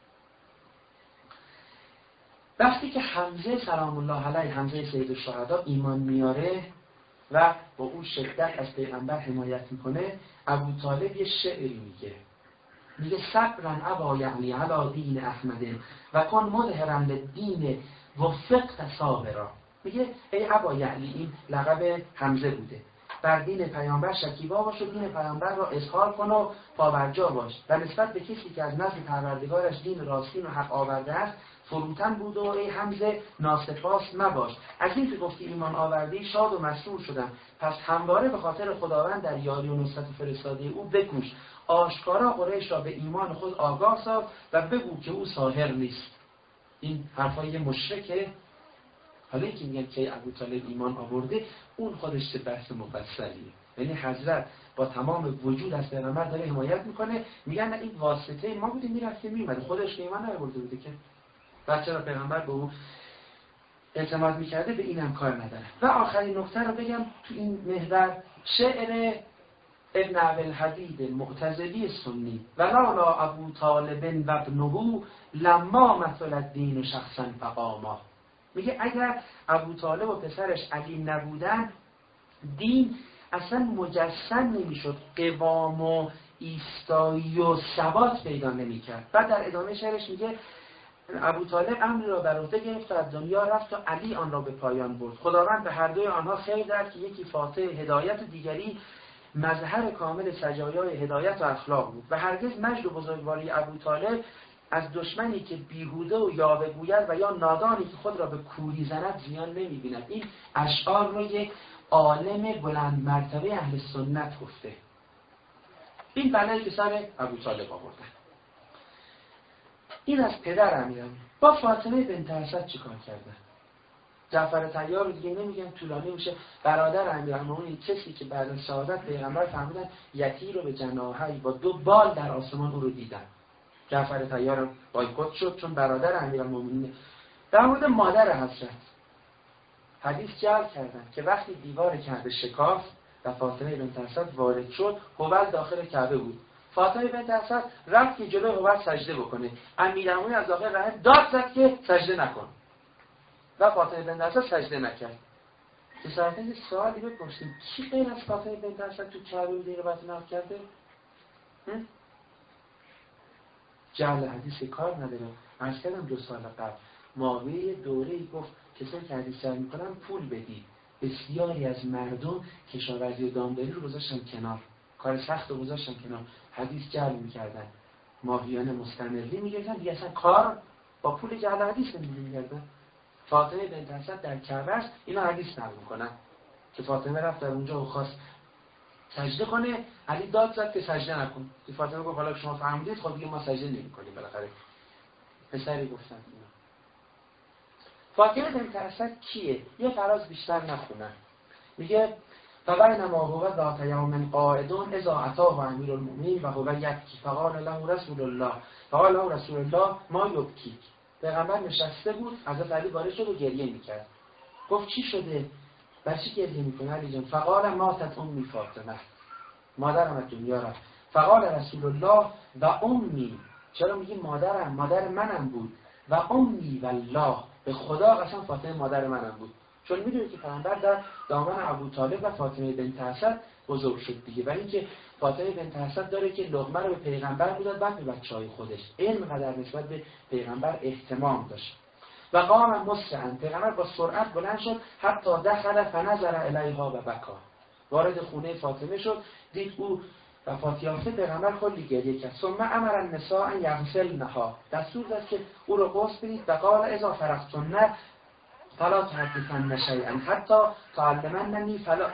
وقتی که حمزه سلام الله علیه، حمزه سید الشهدا ایمان میاره و با اون شدت از پیغمبر حمایت میکنه، ابو طالب یه شعری میگه، میگه صبرن ابا یعلی علی دین احمد و کن مظهرا للدین وفقت صابرا. میگه ای ابا یعلی، این لقب حمزه بوده، بر دین پیامبر شکیبا باش و دین پیامبر را اظهار کن و پابرجا باش و نسبت به کسی که از نزد پروردگارش دین راستین و حق آورده است فروتن بود و ای حمزه ناسپاس مباش. از این که گفتی ایمان آوردی شاد و مسرور شدم، پس همواره به خاطر خداوند در یاری و نصرت و فرستاده او بکوش. آشکارا قریش را به ایمان خود آگاه ساز و بگو که او ساحر نیست. این حرفای مشرکه. حالا که میگن که ابو طالب ایمان آورده، اون خودش چه بحث مفصلیه. یعنی حضرت با تمام وجود از پیغمبر داره حمایت میکنه، میگن این واسطه ما بوده میرفته میومده، خودش ایمان نیاورده بوده که بچه را پیغمبر به او اعتماد میکرده، به اینم کار نداره. و آخرین نکته رو بگم تو این محور، شعر ابن ابوالحدید المعتزلی سنی ولالا ابو طالب و ابنه لما مثل الدین شخصا فقاما. میگه اگر ابو طالب و پسرش علی نبودن دین اصلا مجسم نمیشد، قوام و ایستایی و ثبات پیدا نمیکرد. بعد در ادامه شعرش میگه ابو طالب امری را بر عهده گرفت و از دنیا رفت و علی آن را به پایان برد. خداوند به هر دوی آنها خیر داد که یکی فاتح هدایت و دیگری مظهر کامل سجایای هدایت و اخلاق بود و هرگز مجد و بزرگواری ابو طالب از دشمنی که بیهوده و یاوه گوید و یا نادانی که خود را به کوری زند زیان نمی‌بیند. این اشعار رو یک عالم بلند مرتبه اهل سنت گفته. این بلایی که سر ابو طالب آوردن. این از پدر امیرالمومنین. با فاطمه بنت اسد چیکار کردن؟ جعفر طیار رو دیگه نمیگم، طولانی میشه. برادر امیرالمومنین، کسی که بعد از شهادت پیغمبر فرمودن یتی رو به جناحی با دو بال در آسمان او رو دیدن. جعفر طیار بایکوت شد چون برادر امیرالمومنین. در مورد مادر حضرت حدیث جعل کردن که وقتی دیوار کعبه شکافت و فاطمه بنت اسد وارد شد، هوبل داخل کعبه بود. فاطمه بنت اسد رفت که جلوی هوبل سجده بکنه. امیرالمومنین از داخل راه داد زد که سجده نکن. و فاطمه بنت اسد سجده نکرد. بساعته یه سوالی بپرسیم، کی غیر از فاطمه بنت اسد تو کعبه بود این رو باید نقل کرده؟ جعل حدیث کار نداره. عرض کردم دو سال قبل معاویه دوره‌ای گفت کسایی که حدیث جعل میکنن پول بدید. بسیاری از مردم کشاورزی و دامداری رو گذاشتن کنار، کار سخت رو گذاشتن کنار، حدیث جعل میکردن، ماهیانه مستمری میگردن، دیگه اصلا کار با پول جعل حدیث نمیگردن. فاطمه بنت اسد در کعبه است، اینا حدیث نقل میکنن که فاطمه رفت در اونجا و خواست سجده کنه، علی داد زد که سجده نکن. فاطمه گفت حالا شما فهمیدید، خب دیگه ما سجده نمی‌کنیم. بالاخره پسری گفتن اینا. فاطمه بنت اسد کیه؟ یه فراز بیشتر نخونن. میگه فبینما هو ذات یوم قاعد اذا اتاه امیرالمؤمنین و هو یبکی فقال له رسول الله فقال له رسول الله ما یبکی. پیغمبر نشسته بود، حضرت علی وارد شد و گریه میکرد. گفت چی شده؟ برای چی گریه میکنه علی جان؟ فقال ماتت امی فاطمه، مادرم از دنیا رفت. فقال رسول الله و امی، چرا میگی مادرم؟ مادر منم بود. و امی والله، به خدا قسم فاطمه مادر منم بود. چون میدونید که پیغمبر در دامن ابو طالب و فاطمه بنت اسد بزرگ شد دیگه. ولی اینکه فاطمه بنت اسد داره که لقمه رو به پیغمبر میداد، بعد به بچهای خودش. علم قدر نسبت به پیغمبر اهتمام داشت. و قام مسرعا، پیغمبر با سرعت بلند شد حتی دخل فنظر الیها و بکا، وارد خونه فاطمه شد، دید او وفات یافته. پیغمبر کلی گریه کرد. ثم امر النساء ان یغسلنها، دستور داد که او رو غسل بدید. و قال اذا فرغتن فلا تحدثن شیئا حتی تعلمننی فلا،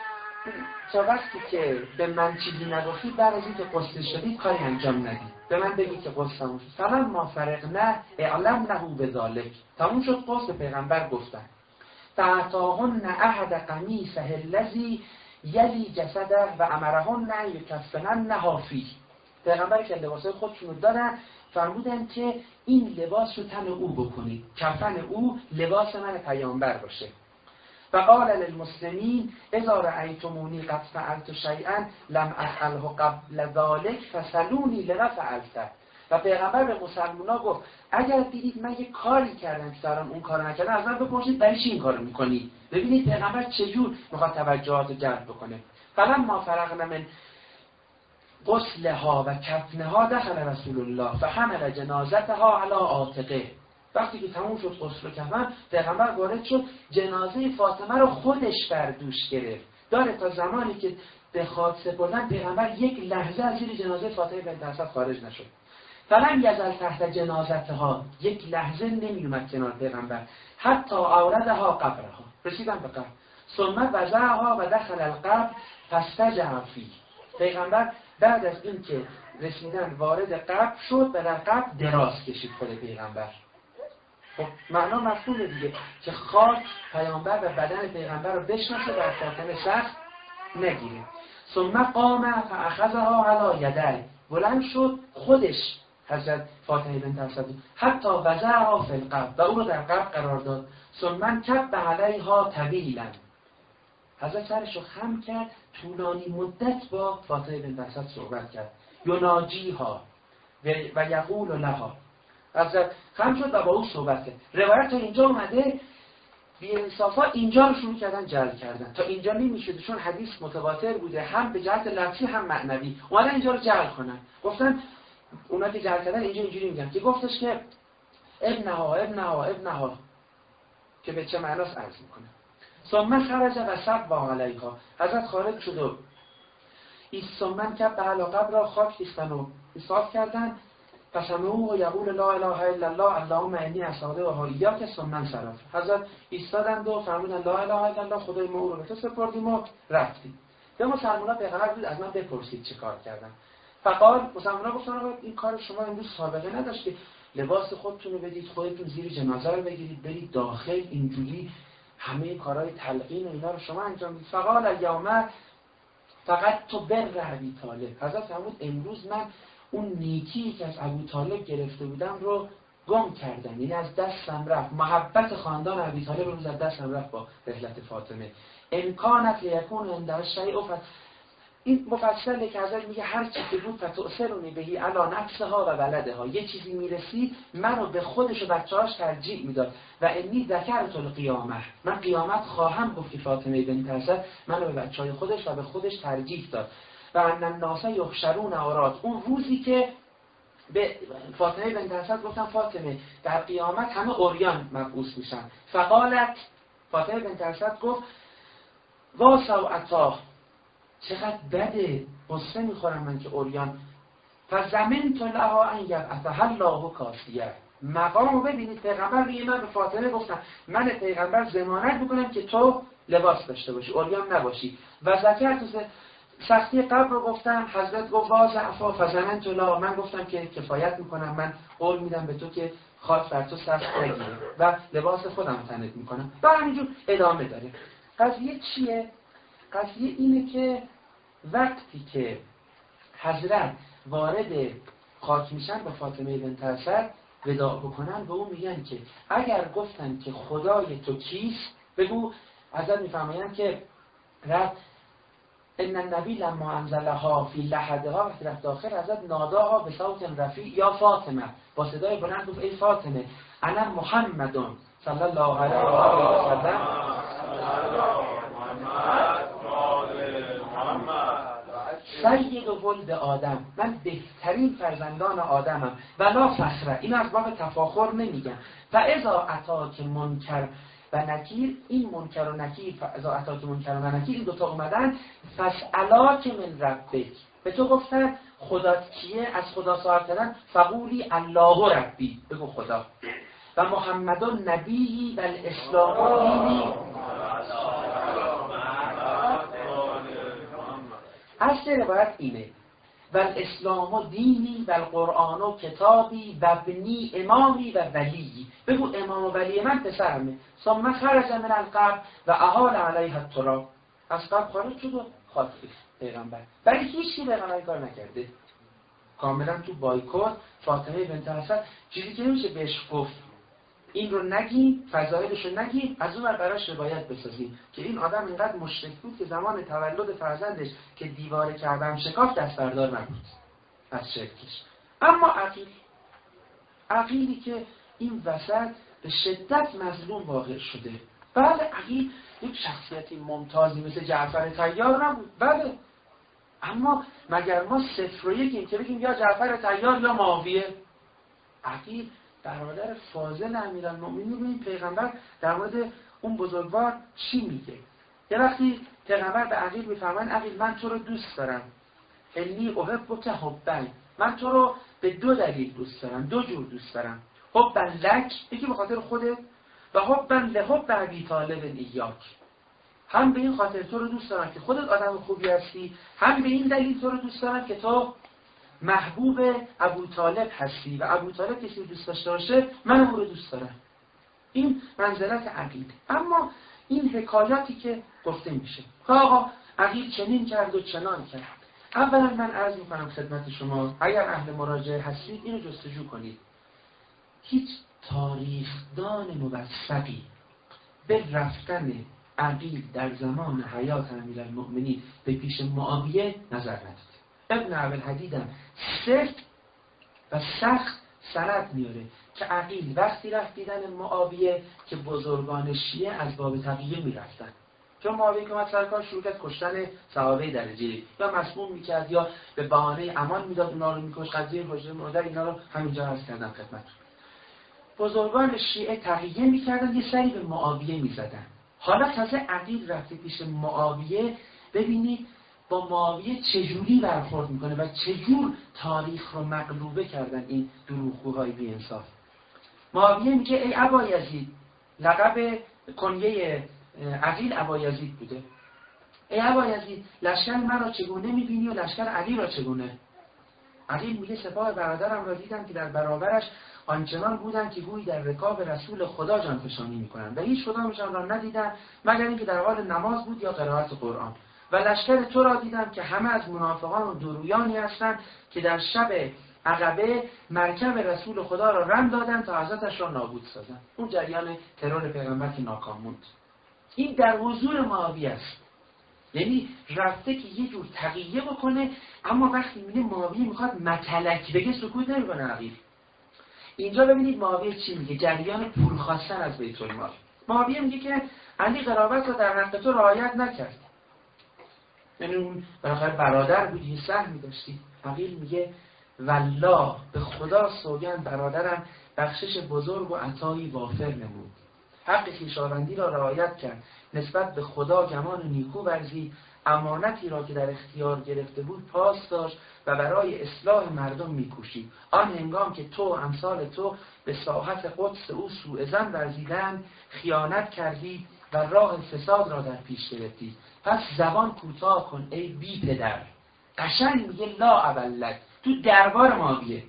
تا وقتی که به من چیزی نگفتید بعد از اینکه غسل شدید کاری انجام ندید، به من بگید که غسل تموم شد. فلما فرغنا اعلمنه بذلک، تموم شد غسل. پیغمبر گفتن فاعطاهن احد قمیصه الذی یلی جسده و امرهن ان یکفننها فیه. پیغمبر که لباسای خودشون رو دادن، فرمودن که این لباس رو تن او بکنید، کفن او لباس من پیامبر باشه. و قال للمسلمین اذا رأیتمونی قد فعلت شیئا لم افعله قبل ذلك فسلونی لما فعلته. و پیغمبر به مسلمونا گفت اگر دیدید من یک کاری کردم که دارم اون کارو نکردم، از من بپرسید برای چی این کارو میکنی. ببینید پیغمبر چجور میخواد توجهات رو جلب بکنه. فلما فرغنا من غسلها و کفنها دخل رسول الله فحمل جنازتها علی عاتقه. وقتی که تموم شد غسل و کفن، پیغمبر وارد شد، جنازه فاطمه رو خودش بر دوش گرفت. داره تا زمانی که به خاک سپردن، پیغمبر یک لحظه از زیر جنازه فاطمه بنت اسد خارج نشد. فلم یزل تحت جنازتها، یک لحظه نمی اومد کنار پیغمبر. حتی آوردها قبرها، رسیدن به قبر. ثم وضعها و دخل القبر فاستجع فیه. پیغمبر بعد از این که رسیدن وارد قبر شد و در قبر دراز کشید خود پیغمبر. خب معنا مفهومه دیگه که خاک پیامبر و بدن پیغمبر رو بشناسه و از فاطمه سخت نگیره. ثم قام فاخذها علی یدی، بلند شد خودش حضرت فاطمه بنت اسد حتی وضعها فی القبر، و او رو در قبر قرار داد. ثم کب علیها طویلا، حضرت سرش رو خم کرد، طولانی مدت با فاطمه بنت اسد صحبت کرد. یناجیها و, و یقول لها. حضرت خم شد و با او صحبت کرد. روایت تا اینجا اومده، بی‌انصافا اینجا رو شروع کردن جعل کردن. تا اینجا نمی‌شد چون حدیث متواتر بوده، هم به جهت لفظی هم معنوی. اومدن اینجا رو جعل کنن. گفتن اونا که جعل کردن اینجا اینجوری میگن که گفتش که ابنها ابنها ابنها که به چه معناست عرض میکنه. ثم خرج و صب علیها. حضرت خارج شد و ایستمن که به علاقه را خاک ریختن و حساب کردن. فسمعوه و یقول لا اله الا الله اللهم انی اساله و حاییاک ثم صرف. حضرت ایستادند و فرمودن لا اله الا الله خدای ما او رو به تو سپردیم و رفتیم. به مسلمان‌ها پیغمبر بود از من بپرسید چه کار کردم. فقال مسلمان‌ها گفتن این کار شما امروز سابقه نداشت که لباس خودتون رو بدید، خودتون زیر جنازه رو بگیرید برید داخل، اینجوری همه کارهای تلقین و اینا رو شما انجام بدید. فقال الیوم فقط تو بر ابی طالب. حضرت فرمود امروز من اون نیکی که از ابو طالب گرفته بودم رو گم کردم، یعنی از دستم رفت. محبت خاندان ابی طالب رو از دستم رفت با رحلت فاطمه. امکانت لیکون عند شیء. این مفصله که حضرت میگه هر چی که بود فتؤثرونی بهی علی نفسها و ولدها، یه چیزی میرسید منو به خودش و بچه‌هاش ترجیح میداد. و انی ذکرت القیامه، من قیامت خواهم گفت که فاطمه بنت اسد منو به بچه‌های خودش و به خودش ترجیح داد. و ان الناس یحشرون عورات، اون روزی که به فاطمه بنت اسد گفتن فاطمه در قیامت همه عریان مبعوث میشن. فقالت فاطمه بنت اسد گفت وا سوءتا، چقدر بده، قصه میخورم من که عریان. فزمنت لها ان یبعثها الله کاسیه. مقام رو ببینید، پیغمبر میگه من به فاطمه گفتم من پیغمبر ضمانت میکنم که تو لباس داشته باشی، عریان نباشی. و ذکرت سختی قبر رو گفتم، حضرت گفت وا ضعفا فزمنت لها، من گفتم که کفایت میکنم، من قول میدم به تو که خاک بر تو سخت نگیره و لباس خودم تنت میکنم. و همینجور ادامه داره. قضیه چیه؟ قضیه اینه که وقتی که حضرت وارد خاک میشن با فاطمه بنت اسد وداع بکنن، به اون میگن که اگر گفتن که خدای تو کیست بگو. حضرت میفرمایند که رفت ان النبی لما انزلها فی لحدها، وقتی رفت داخل حضرت ناداها به صوت رفیع یا فاطمه، با صدای بلند گفت ای فاطمه انا محمدون صلی الله علیه و آله و سلم سید ولد آدم، من بهترین فرزندان آدمم. ولا فخره، این از باب تفاخر نمیگم. فاذا اتاک منکر و نکیر، این منکر و نکیر، فاذا اتاک منکر و نکیر، این دوتا اومدن فاسألاک من ربک، به تو گفتن خدات کیه، از خدا سوال کردن. فقولی الله ربی، بگو خدا. و محمدون نبیی و الاسلام دینی. اصل روایت اینه و الاسلام دینی و القرآن و کتابی و ابنی امامی و ولی، بگو امام و ولی من پسرمه. ثم خرج من القبر و احال علیها التراب، از قبر خارج شد و خاک ریخت پیغمبر. ولی هیچی پیغمبر کار نکرده، کاملا تو بایکوت. فاطمه بنت اسد چیزی که نمیشه بهش گفت این رو نگیم، فضایلش رو نگیم، از اون ور براش روایت بسازیم که این آدم اینقدر مشرک بود که زمان تولد فرزندش که دیوار کعبه هم شکافت دست بردار نبود از شرکش. اما عقیل، عقیلی که این وسط به شدت مظلوم واقع شده. بله عقیل یک شخصیتی ممتازی مثل جعفر طیار نبود، بله، اما مگر ما صفر و یکیم که بگیم یا جعفر طیار یا معاویه؟ عقیل برادر فاضل امیرالمومنین. ببینید پیغمبر در مورد اون بزرگوار چی میگه. یه وقتی پیغمبر به عقیل میفرمایند عقیل من تو رو دوست دارم، انی احبک حبا، من تو رو به دو دلیل دوست دارم، دو جور دوست دارم. حبا لک، یکی به خاطر خودت، و حبا لحب ابی طالب ایاک، هم به این خاطر تو رو دوست دارم که خودت آدم خوبی هستی، هم به این دلیل تو رو دوست دارم که تو محبوب ابو طالب هستی و ابو طالب کسی دوست داشته باشه من هم رو دوست دارم. این منزلت عقیل. اما این حکایاتی که گفته میشه که آقا عقیل چنین کرد و چنان کرد، اولا من عرض میکنم خدمت شما اگر اهل مراجعه هستید اینو جستجو کنید. هیچ تاریخدان موثقی به رفتن عقیل در زمان حیات امیرالمؤمنین به پیش معاویه نظر نداد. ابن ابوالحدید هم سفت و سخت سند میاره که عقیل وقتی رفت دیدن معاویه که بزرگان شیعه از باب تقیه میرفتن، چون معاویه که اومد سرکار شروع کرد کشتن صحابه درجه یا مسموم میکرد یا به بهانه امان میداد اونا رو میکش، قضیه حجره مادر اینا رو همینجا عرض کردم خدمتتون. بزرگان شیعه تقیه میکردن، یه سری به معاویه میزدن. حالا تازه عقیل رفته پیش معاویه، ببینید با معاویه چجوری برخورد میکنه و چجور تاریخ رو مقلوبه کردن این دروغگوهای بی انصاف. معاویه میگه ای ابایزید، لقب کنیه عقیل ابایزید بوده، ای ابایزید لشکر من را چگونه میبینی و لشکر علی را چگونه؟ عقیل میگه سپاه برادرم را دیدم که در برابرش آنچنان بودن که گویی در رکاب رسول خدا جانفشانی میکنن و هیچ کدامشان را ندیدم مگر اینکه در حال نماز بود یا قرائت قرآن. و لشکر تو را دیدم که همه از منافقان و درویانی هستند که در شب عقبه مرکب رسول خدا را رم دادن تا حضرتش را نابود سازن. اون جریان ترور پیغمبر که ناکام موند. این در حضور معاویه است، یعنی رفته که یه جور تقیه بکنه، اما وقتی میبینه معاویه میخواد متلک بگه سکوت نمیکنه عقیل. اینجا ببینید معاویه چی میگه، جریان پول خواستن از بیت المال. معاویه میگه که علی قرابت رو در حق تو رعایت نکرد، یعنی اون بالاخره برادر بودی، یه سهمی داشتی. عقیل میگه والله به خدا سوگند برادرم بخشش بزرگ و عطایی وافر نمود، حق خویشاوندی را رعایت کرد، نسبت به خدا گمان نیکو ورزید، امانتی را که در اختیار گرفته بود پاس داشت و برای اصلاح مردم میکوشید. آن هنگام که تو امثال تو به ساحت قدس او سوء ظن ورزیدند، خیانت کردی و راه فساد را در پیش گرفتی. پس زبان کوتاه کن ای بی پدر. قشنگ میگه لا ابلک تو دربار معاویه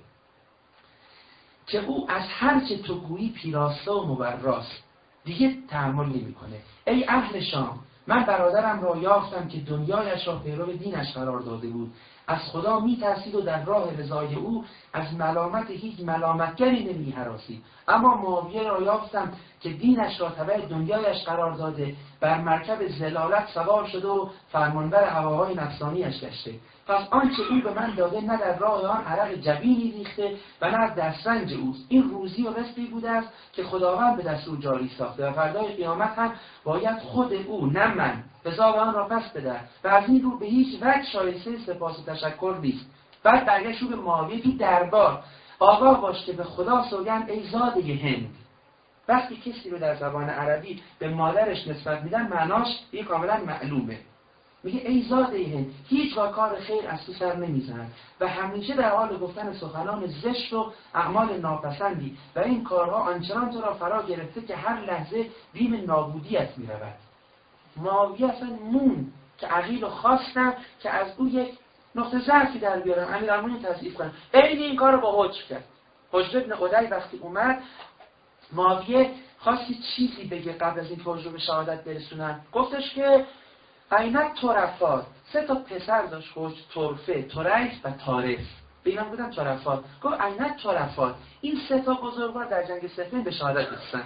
که او از هر چه تو گویی پیراسته و مبراست، دیگه تحمل نمی کنه. ای اهل شام، من برادرم را یافتم که دنیایش را پیرو دینش قرار داده بود، از خدا می ترسید و در راه رضای او از ملامت هیچ ملامتگری نمی هراسید. اما معاویه را یافتم که دینش را تبع دنیایش قرار داده، بر مرکب زلالت سوار شده و فرمانبر هواهای نفسانیش گشته. پس آنچه او به من داده نه در راه آن عرق جبینی ریخته و نه از دسترنج اوست. این روزی و رزقی بوده است که خداوند به دست او جاری ساخته و فردای قیامت هم باید خود او نه من حساب آن را پس بده و از این رو به هیچ وجه شایسته سپاس و تشکر نیست. بعد برگشت به معاویه تو دربار، آگاه باش که به خدا سوگند ای زاده هند. وقتی کسی رو در زبان عربی به مادرش نسبت میدن معناش یه کاملا معلومه. میگه ای زاده هند، هیچ وقت کار خیر از تو سر نمیزنند و همیشه در حال گفتن سخنان زشت و اعمال ناپسندی و این کارها آنچنان تو را فرا گرفته که هر لحظه بیم نابودیت میرود. معاویه اصلا مون که عقیل رو خواستم که از او یک نقطه ضعفی در بیارم، امیرالمومنین تضعیف کنم. عین این کار رو با حجر کرد. حجر ابن قدی وقتی اومد، معاویه خواستی چیزی بگه قبل از این که حجر به شهادت برسونن، گفتش که عینت طرفات، سه تا پسر داشت حجر، طرفه، طریف و طارف. بگم بودم طرفات. گفت عینت طرفات، این سه تا بزرگوار در جنگ صفین به شهادت رسیدن.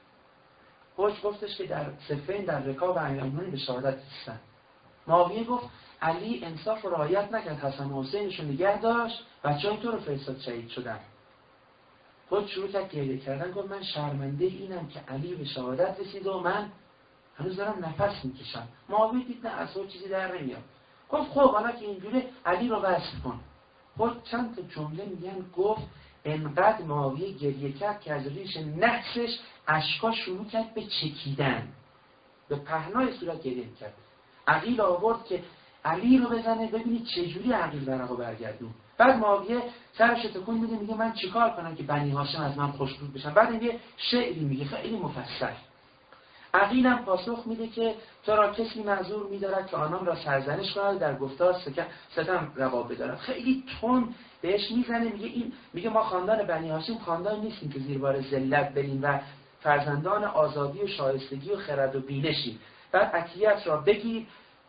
حجر گفتش که در صفین در رکاب امیرالمومنین به شهادت رسیدن. معاویه گفت علی انصاف و رعایت نکرد، حسن و حسینش رو نگه داشت، بچه‌ها اینطور رو فرستاد شهید شدن. خود شروع کرد گریه کردن، گفت من شرمنده اینم که علی به شهادت رسید و من هنوز دارم نفس میکشم. معاویه دید نه از او چیزی در نمیاد. گفت خب حالا که اینجوره علی رو وصف کن. خود چند تا جمله میگن گفت انقدر معاویه گریه کرد که از ریش نحسش اشکا شروع کرد به چکیدن، به پهنای صورت گریه کرد. عقیل آورد که علی رو بزنه ببینید چجوری عقیل برقو برگردون. بعد معاویه سرش تکون میده، میگه من چیکار کنم که بنی هاشم از من خوشنود بشن. بعد میگه شعری میگه خیلی مفصل. عقیل هم پاسخ میده که تو را کسی معذور میدارد که آنان را سرزنش کند، در گفتار ستم روا بدارد. خیلی تون بهش میزنه، میگه این میگه ما خاندان بنی هاشم خاندان نیستیم که زیر بار ذلت بریم و فرزندان آزادی و شایستگی و خرد و بینشیم. بعد عطیت را بگیر،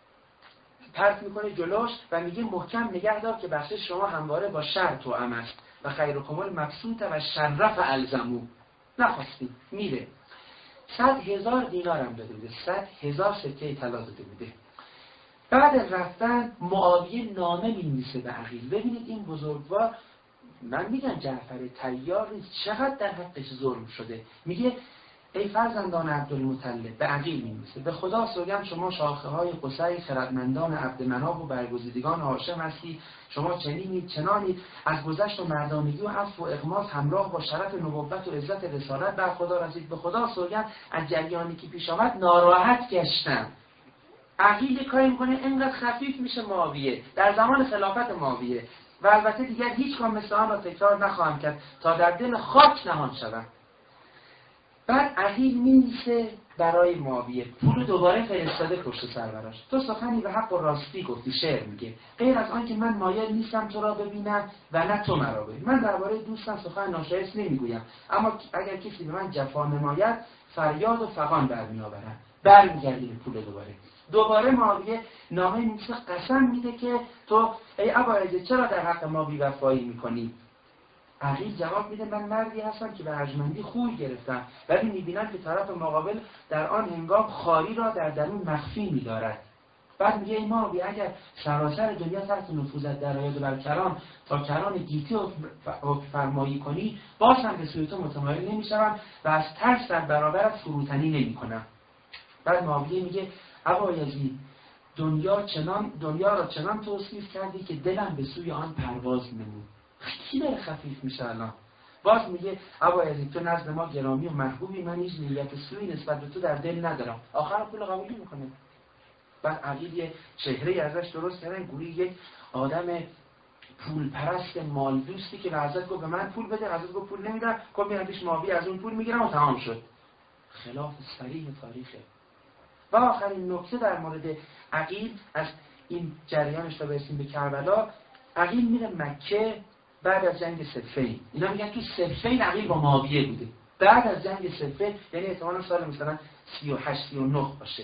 پرت میکنه جلوش و میگه محکم نگه دار که بخشش شما همواره با شر توأم است و خیرکم المبسوط و شرف الزمو. نخواستیم میره. صد هزار دینار هم داده بوده، صد هزار سکه طلا داده بوده. بعد از رفتن معاویه نامه می‌نویسه به عقیل. ببینید این بزرگوار، من میگم جعفر طیار نیست، چقدر در حقش ظلم شده. میگه ای فرزندان عبدالمطلب، به عقیل می‌نویسه، به خدا سوگند شما شاخه های قصی خردمندان عبدمناف و برگزیدگان هاشم هستی. شما چنینید چنانید، از گذشت و مردانگی و عفو و اغماس همراه با شرف نبوت و عزت رسالت بر خدا رسید. به خدا سوگند از جریانی که پیش آمد ناراحت گشتم. عقیل کاری میکنه اینقدر خفیف میشه معاویه در زمان خلافت معاویه، و البته دیگر هیچ کام مثل آن را تکرار نخواهم کرد تا در دل خاک نهان شوم. بعد عقیل می‌نویسه برای معاویه، پول دوباره فرستاده پشت سر براش. تو سخنی به حق و راستی گفتی، شعر میگه، غیر از آن که من مایل نیستم تو را ببینم و نه تو مرا ببینی. من درباره دوستم سخن ناشایست نمیگویم، اما اگر کسی به من جفا نماید فریاد و فغان برمیآورم. برمیگردیم پول دوباره. دوباره معاویه نامه می‌نویسه، قسم میده که تو ای ابوالعز چرا در حق ما بی‌وفایی می‌کنی؟ عقیل جواب میده من مردی هستم که به ارجمندی خوی گرفتم، ولی میبینم که طرف مقابل در آن هنگام خاری را در درون مخفی می‌دارد. بعد میگه ای معاویه اگر سراسر دنیا تحت نفوذت درآید و بر کران تا کران گیتی حکم فرمایی کنی، باز هم به سوی تو متمایل نمی‌شوم و از ترس در برابرت فروتنی نمی‌کنم. بعد معاویه میگه ابوالعزی دنیا چنان دنیا را چنان توصیف کردی که دلم به سوی آن پرواز نمود. کی داره خفیف میشه الان؟ باز میگه ابوالعزی تو نزد ما گرامی و محبوبی، من هیچ نیت سوی نسبت به تو در دل ندارم. آخر پول قبول میکنه. بعد عقیل یه چهره ازش درست کردن، گویی یک آدم پول پرست مال دوستی که حضرت گفت به من پول بده، حضرت گفت پول نمیدم، گفت میام پیش معاویه از اون پول میگیرم و تمام شد. خلاف صریح تاریخه. و آخرین نکته در مورد عقیل از این جریانش تا برسیم به کربلا، عقیل میره مکه بعد از جنگ صفین. اینا میگن تو صفین عقیل با معاویه بوده. بعد از جنگ صفین یعنی احتمالاً سال مثلا سی و هشت سی و نه باشه.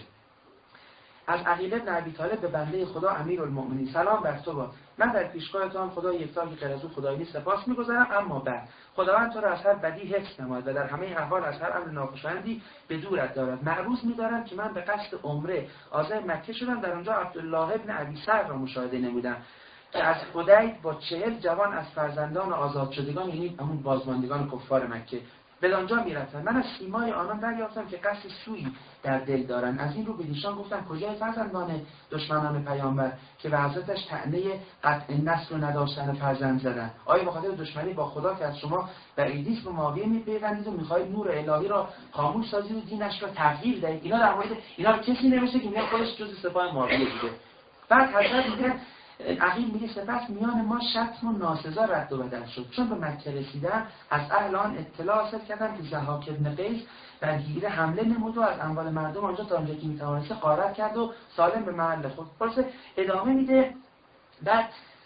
از عقیل ابن ابی طالب به بنده خدا امیرالمؤمنین سلام بر تو باد. من در پیشگاه تو هم خدا یکتا که غیر از او خدایی نیست سپاس می‌گذارم، اما بعد خداوند تو را از هر بدی حفظ نماید و در همه احوال از هر امر ناخوشایندی به دورت دارد. معروض می‌دارم که من به قصد عمره عازم مکه شدم، در آنجا عبدالله ابن ابی سر را مشاهده نمودم که از خدایت با چهل جوان از فرزندان آزاد شدگان، یعنی همون بازماندگان کفار مکه، به آنجا میرفتند. من از سیمای آنان دریافتم که قصد سوی در دل دارند. از این رو به ایشان گفتم کجای فرزندان دشمنان پیامبر که به حضرتش طعنه قطع نسل و نداشتن فرزند زدن؟ آیا به خاطر دشمنی با خدا که از شما بعیدی است به معاویه میپیوندید و میخواهید نور الهی را خاموش سازید و دینش را تغییر دهید؟ اینا در مورد اینا رو کسی نوشته که میاد خودش جز سپاه معاویه بوده. بعد حضرت میگه عقیل میگه سپس میان ما شتم و ناسزا رد و بدل شد. چون به مکه رسیدن از اهل آن اطلاع حاصل کردن که ضحاک ابن قیس در حیره حمله نمود و از اموال مردم آنجا تا آنجا که میتوانسته غارت کرد و سالم به محل خود. خلاصه ادامه میده. بعد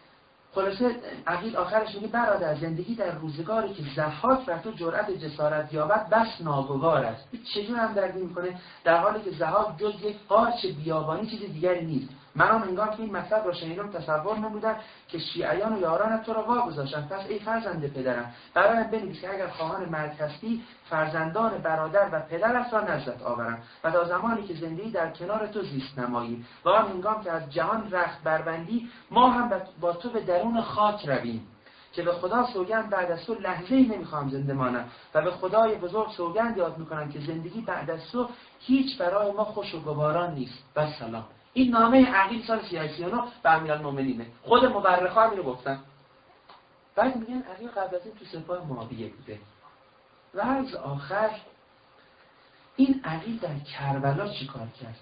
خلاصه عقیل آخرش میگه برادر زندگی در روزگاری که ضحاک بر تو جرأت جسارت یابد بس ناگوار است. چجور هم دردی میکنه در حالی که ضحاک جز یک قارچ بیابانی چیز دیگری نیست. من هم انگار که این مطلب را شنیدم تصور نمودم که شیعیان و یاران تو را واگذاشتند. پس ای فرزند پدرم برایم بنویس که اگر خواهان مرگ هستی فرزندان برادر و پدرت را نزدت آورم و تا زمانی که زندگی در کنار تو زیست نماییم و آن هنگام که از جهان رخت بربندی ما هم با تو به درون خاک رویم که به خدا سوگند بعد از تو لحظه‌ای نمیخوام زنده مانم و به خدای بزرگ سوگند یاد میکنم که زندگی بعد از تو هیچ برای ما خوش و گواران نیست. و سلام. این نامه عقیل سال سی و نه به امیرالمومنینه. خود مورخا هم اینو گفتن. بعد میگن عقیل قبل از این تو سپاه معاویه بوده. و از آخر این عقیل در کربلا چیکار کرد؟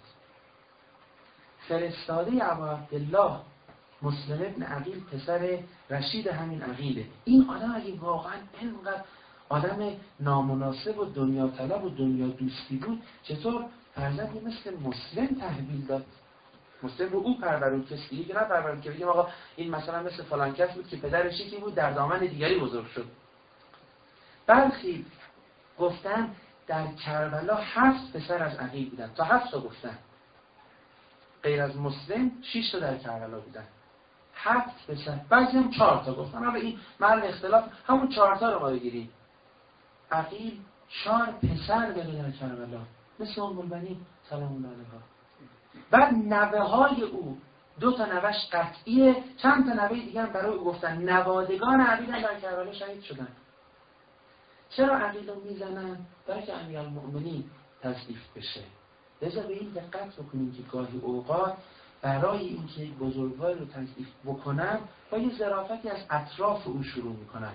فرستاده ابو عبدالله مسلم ابن عقیل پسر رشید همین عقیله. این آدم اگه واقعا اینقدر آدم نامناسب و دنیا طلب و دنیا دوستی بود، چطور فرزندی مثل مسلم تحویل داد؟ مسلم رو او پرورود، کسی دیگه نه پرورود که بگیم آقا این مثلا مثل فلان کس بود که پدرش یکی بود در دامن دیگری بزرگ شد. برخی گفتن در کربلا هفت پسر از عقیل بودن، تا هفت تا گفتن. غیر از مسلم شش تا در کربلا بودن. هفت پسر، بعضی هم چهار تا گفتن. حالا این محل اختلاف همون چهار تا رو ما بگیریم. عقیل چهار پسر داره در کربلا مثل ام البنین سلام الله علیها. بعد نوه های او، دو تا نوهش قطعیه، چند تا نوه دیگه هم برای او گفتن. نوادگان عقیل در کربلا شهید شدن. چرا عقیل رو میزنن؟ برای که امیرالمؤمنین تضعیف بشه. لذا به این دقت بکنیم که گاهی اوقات برای اینکه بزرگوار رو تضعیف بکنن با یه ظرافتی از اطراف او شروع میکنن.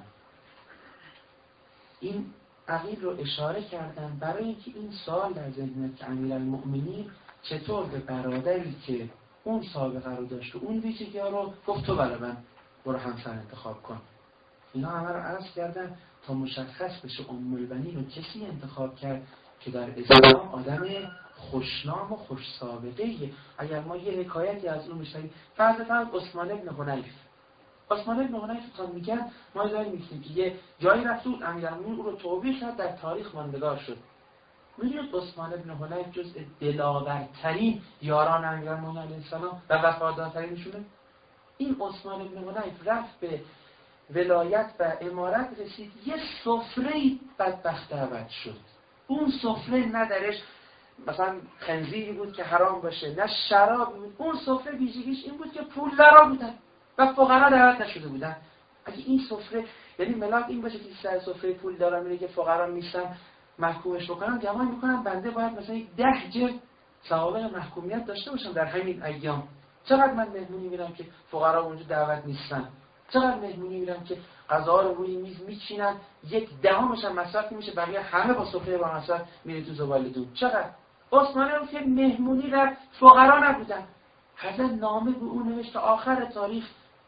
این عقیل رو اشاره کردن برای اینکه این سوال در ذهنیت که امیرالمؤمنین چطور به برادری که اون سابقه رو داشت و اون ویژگی ها رو گفت تو برای من برو همسر انتخاب کن. اینا همه رو عرض کردن تا مشخص بشه ام البنین رو کسی انتخاب کرد که در اسلام آدم خوشنام و خوش سابقه ایه. اگر ما یه حکایتی از اون میشنویم، فرض فرض عثمان ابن حنیف عثمان ابن حنیف تا میگن ما داریم میگیم که یه جایی رفت بود امیرالمومنین او رو توبیخ کرد، در تاریخ ماندگار شد. میدونید عثمان ابن حنیف جزء دلاورترین یاران امیرالمومنین علیه السلام و وفادارترینشونه. این عثمان ابن حنیف رفت به ولایت و امارت رسید، یه سفره‌ای بدبخت دعوت شد. اون سفره نه درش مثلا خنزیری بود که حرام باشه، نه شراب بود. اون سفره ویژگیش این بود که پولدارا بودن و فقرا دعوت نشده بودن. اگه این سفره، یعنی ملاک این باشه که سر سفره پولدارا میره که فقرا نیستن محکومش بکنن، گمان میکنن بنده باید مثلا یک ده جلد سوابق محکومیت داشته باشم در همین ایام. چقدر من مهمونی میرم که فقرا اونجا دعوت نیستن، چقدر مهمونی میرم که غذا رو روی میز میچینن، یک دهمش هم مصرف میشه، بقیه همه با سفره با مصرف میره تو زباله دود. چقدر عثمانی هم که مهمونی در فقرا نبودن. حضرت نامه به اون نوشت تا آخر تاریخ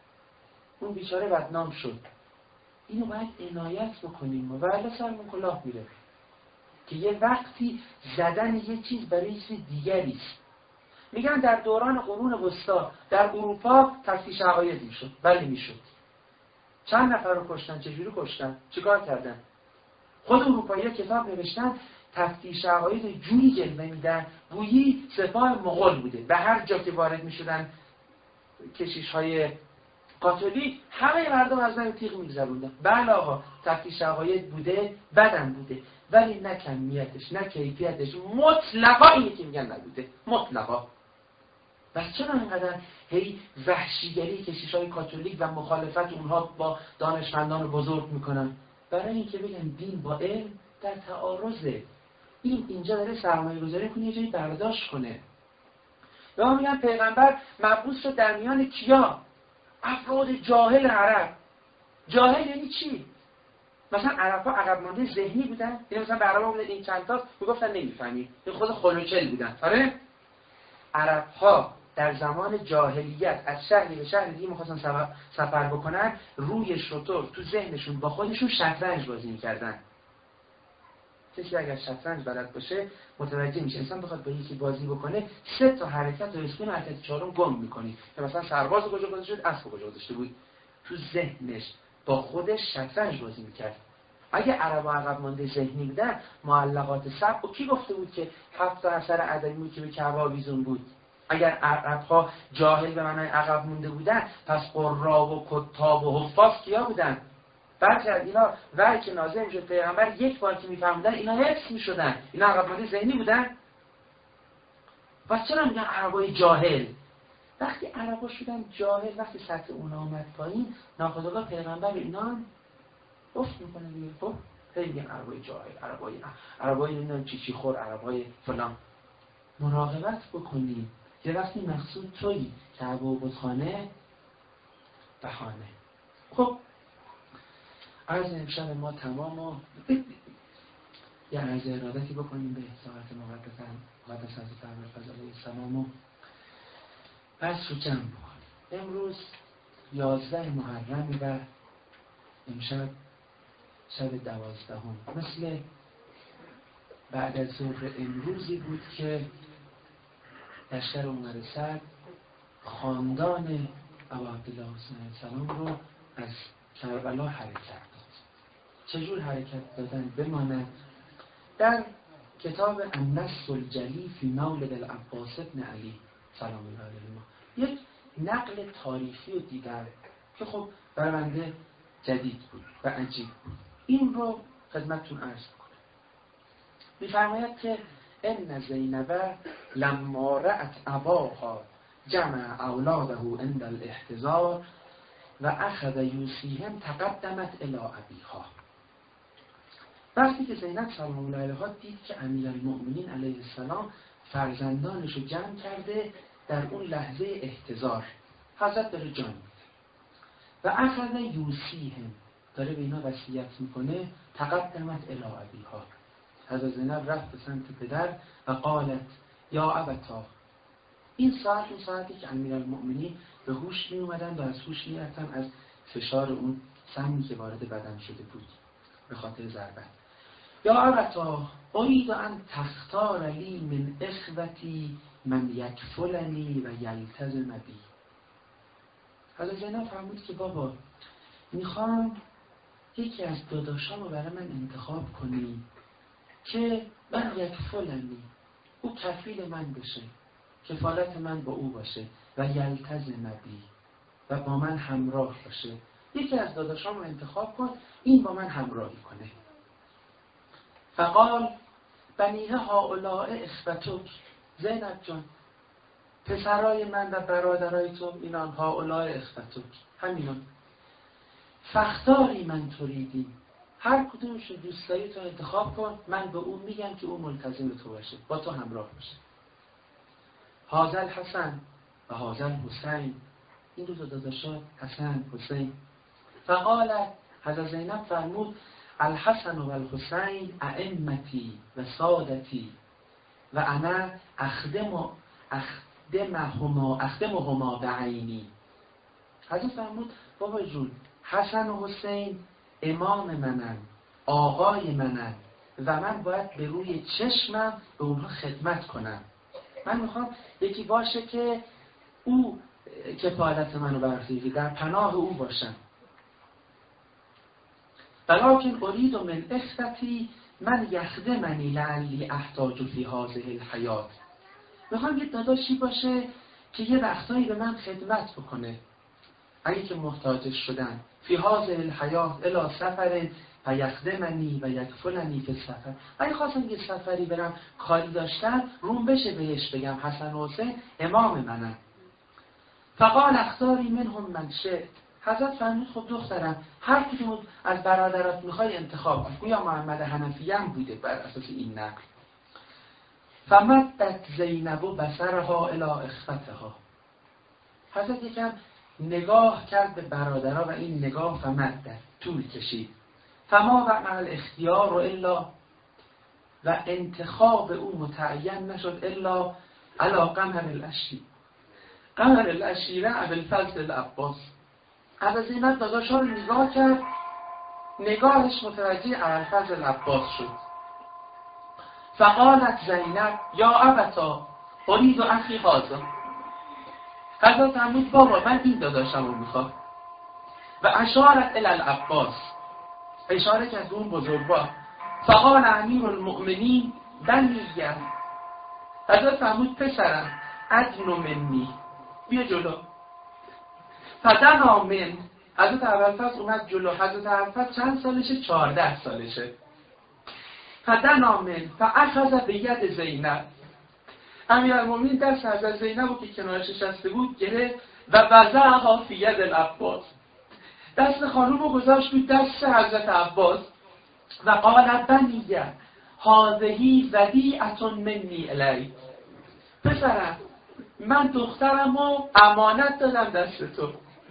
اون بیچاره بدنام شد. اینو باید عنایت بکنیم و الا سرمون کلاه میره که یه وقتی زدن یه چیز برای چیز دیگری است. میگن در دوران قرون وسطا در اروپا تفتیش عقاید میشد. بله میشد. چند نفر رو کشتن؟ چجوری کشتن؟ چیکار کردن؟ خود اروپایی‌ها کتاب نوشتن تفتیش عقاید جوری جلوه میدن گویی سپاه مغول بوده. به هر جا که وارد میشدن کشیش‌های کاتولیک همه مردم از من تیغ می‌گذروندن. بله آقا تفتیش عقاید بوده، بدن بوده، ولی نه کمیتش نه کیفیتش. مطلقا اینی که میگن نبوده، مطلقا. بس چرا اینقدر هی وحشیگری کشیش‌های کاتولیک و مخالفت اونها با دانشمندان بزرگ میکنن؟ برای اینکه بگن دین با علم در تعارضه. این اینجا داره سرمایه‌گذاری کنه یه جایی برداشت کنه. و ما میگن پیغمبر مبعوث شد در میان کیا؟ افراد جاهل عرب. جاهل یعنی چی؟ مثلا عرب‌ها عقب مانده ذهنی بودن؟ یعنی مثلا به عرب‌ها بودن این چند تا میگفتن نمی‌فهمیم. این خود خلوچل بودن. آره؟ عرب‌ها در زمان جاهلیت از شهری به شهر دیگه می‌خواستن سفر بکنن، روی شتر تو ذهنشون با خودشون شطرنج بازی می‌کردن. کسی اگر شطرنج بلد باشه متوجه میشه انسان بخواد با یکی بازی بکنه سه تا حرکت و اسکین و حرکت چهارم گم می‌کنی. که مثلا سرباز کجا گذاشته بود، اسب کجا گذاشته بود. تو ذهنش با خودش شطرنج بازی می‌کرد. اگه عربا عقب مانده ذهنی بودن، معلقات سبع و کی گفته بود که هفت تا اثر ادبی بود که به کعبه آویزون بود؟ اگر عرب‌ها جاهل به معنای عقب مونده بودن، پس قرا و کتاب و حفاظ کیا بودن؟ بعد از اینا وحی که نازل میشد پیغمبر یک بار که میفهمیدن اینا حفظ میشدن. اینا عقب مانده ذهنی بودن. پس چرا میگن عربای جاهل؟ وقتی عربا شدن جاهل، وقتی سطح اونا اومد پایین، ناخودآگاه پیغمبر اینا افت میکنه دیگه. خب خیلی میگن عربای جاهل، عربای عربای نمیدونم چی چی خور، عربای فلان. مراقبت بکنیم یه وقتی مقصود تویی کعبه و بتخانه بهانه. خب عرض امشب ما تمام و یه عرض ارادتی بکنیم به ساعت مقدس مقدس حضرت ابوالفضل علیه السلام و بس رو جمع بکنیم. امروز یازده محرم و امشب شب دوازدهم. مثل بعد از ظهر امروزی بود که لشکر عمر سعد خاندان ابا عبدالله حسین علیه السلام رو از کربلا حرکت داد. چجور حرکت دادن بماند؟ در کتاب النص الجلی فی مولد العباس ابن علی سلام الله علیه یک نقل تاریخی رو دیدن که خب برای بنده جدید بود و عجیب بود. این رو خدمتتون عرض کنم. می‌فرماید که ان زینب لما رأت اباها جمع اولاده عند الاحتضار و اخذ یوصیهم تقدمت الی ابیها. وقتی که زینب سلام الله علیها دید که امیرالمؤمنین علیه السلام فرزندانش رو جمع کرده در اون لحظه احتضار، حضرت داره جان میده و اخذ یوصیهم، داره به اینا وصیت میکنه، تقدمت الی ابیها، حضرت زینب رفت به سمت پدر و قالت یا ابتا. این ساعت اون ساعتی که امیرالمؤمنین به هوش می اومدن و از هوش می رفتن از فشار اون سمی که وارد بدن شده بود به خاطر ضربت. یا ابتا اريد ان تختار لی من اخوتی من یکفلنی و یلتزم بی. حضرت زینب فرمود که بابا میخوام یکی از داداشامو برای من انتخاب کنی که من یکفلنی، او کفیل من بشه، کفالت من با او باشه، و یلتزم بی، و با من همراه باشه. یکی از داداشامو انتخاب کن، این با من همراهی کنه. فقال بنیه هؤلاء اخوتک. زینب جان، پسرای من و برادرای تو اینان هؤلاء اخوتک، همینان. فختاری من تریدی، هر کدومش رو دوست داری تو انتخاب کن، من به اون میگم که اون ملتزم تو باشه، با تو همراه باشه. هذا الحسن و هذا الحسین، این دو تا داداشا حسن حسین. فقال، حضرت زینب فرمود الحسن و الحسین ائمتی و سادتی و انا اخدم اخدمهما اخدمهما بعینی. حضرت فرمود بابا جون، حسن و حسین امام منن، آقای منن و من باید به روی چشمم به اونها خدمت کنم. من میخوام یکی باشه که او کفالت منو برسه، در پناه او باشم. ولکن اريد من اخوتی من یخدمنی لعلی احتاج فی هذه الحیات. میخوام یه داداشی باشه که یه وقتایی به من خدمت بکنه اگه که محتاجش شدن، فی هذه الحیات الی سفر و یخدمنی و یکفلنی فی السفر. اگه خواستم یه سفری برم کاری داشتن، روم بشه بهش بگم حسن و حسین امام منن. فقال اختاری منهم من شئت. حضرت فرمود خب دخترم، هر کدوم از برادرات میخوای انتخاب کن. گویا محمد حنفی هم بوده بر اساس این نقل. فمدت زینب بصرها الی اخوتها. حضرت یکم نگاه کرد به برادرها و این نگاه فمدت طول کشید. فما وقع الاختیار و الا، و انتخاب او متعین نشد الا علی قمر الاشی قمر الاشیره ابوالفضل العباس. حضرت زینب داداشا رو نگاه کرد، نگاهش متوجه ابوالفضل العباس شد. فقالت زینب یا ابتا اريد اخی هذا. حضرت فرمود بابا من این داداشم رو میخوام. و اشارت الی العباس، اشاره کرد اون بزرگوار. فقال امیرالمؤمنین بنیه. حضرت فرمود پسرم ادن منی، بیا جلو. فدنا من. حضرت ابوالفضل اومد جلو. حضرت ابوالفضل چند سالشه؟ چهارده سالشه. فدنا من فاخذ بید زینب. امیرالمؤمنین دست حضرت زینب که کنارش نشسته بود گرفت و وضعها فی ید العباس. دست خانم رو گذاشت بود دست حضرت عباس و قال بنیه هذه ودیعة منی الیک. پسرم من دخترم رو امانت دادم دست تو.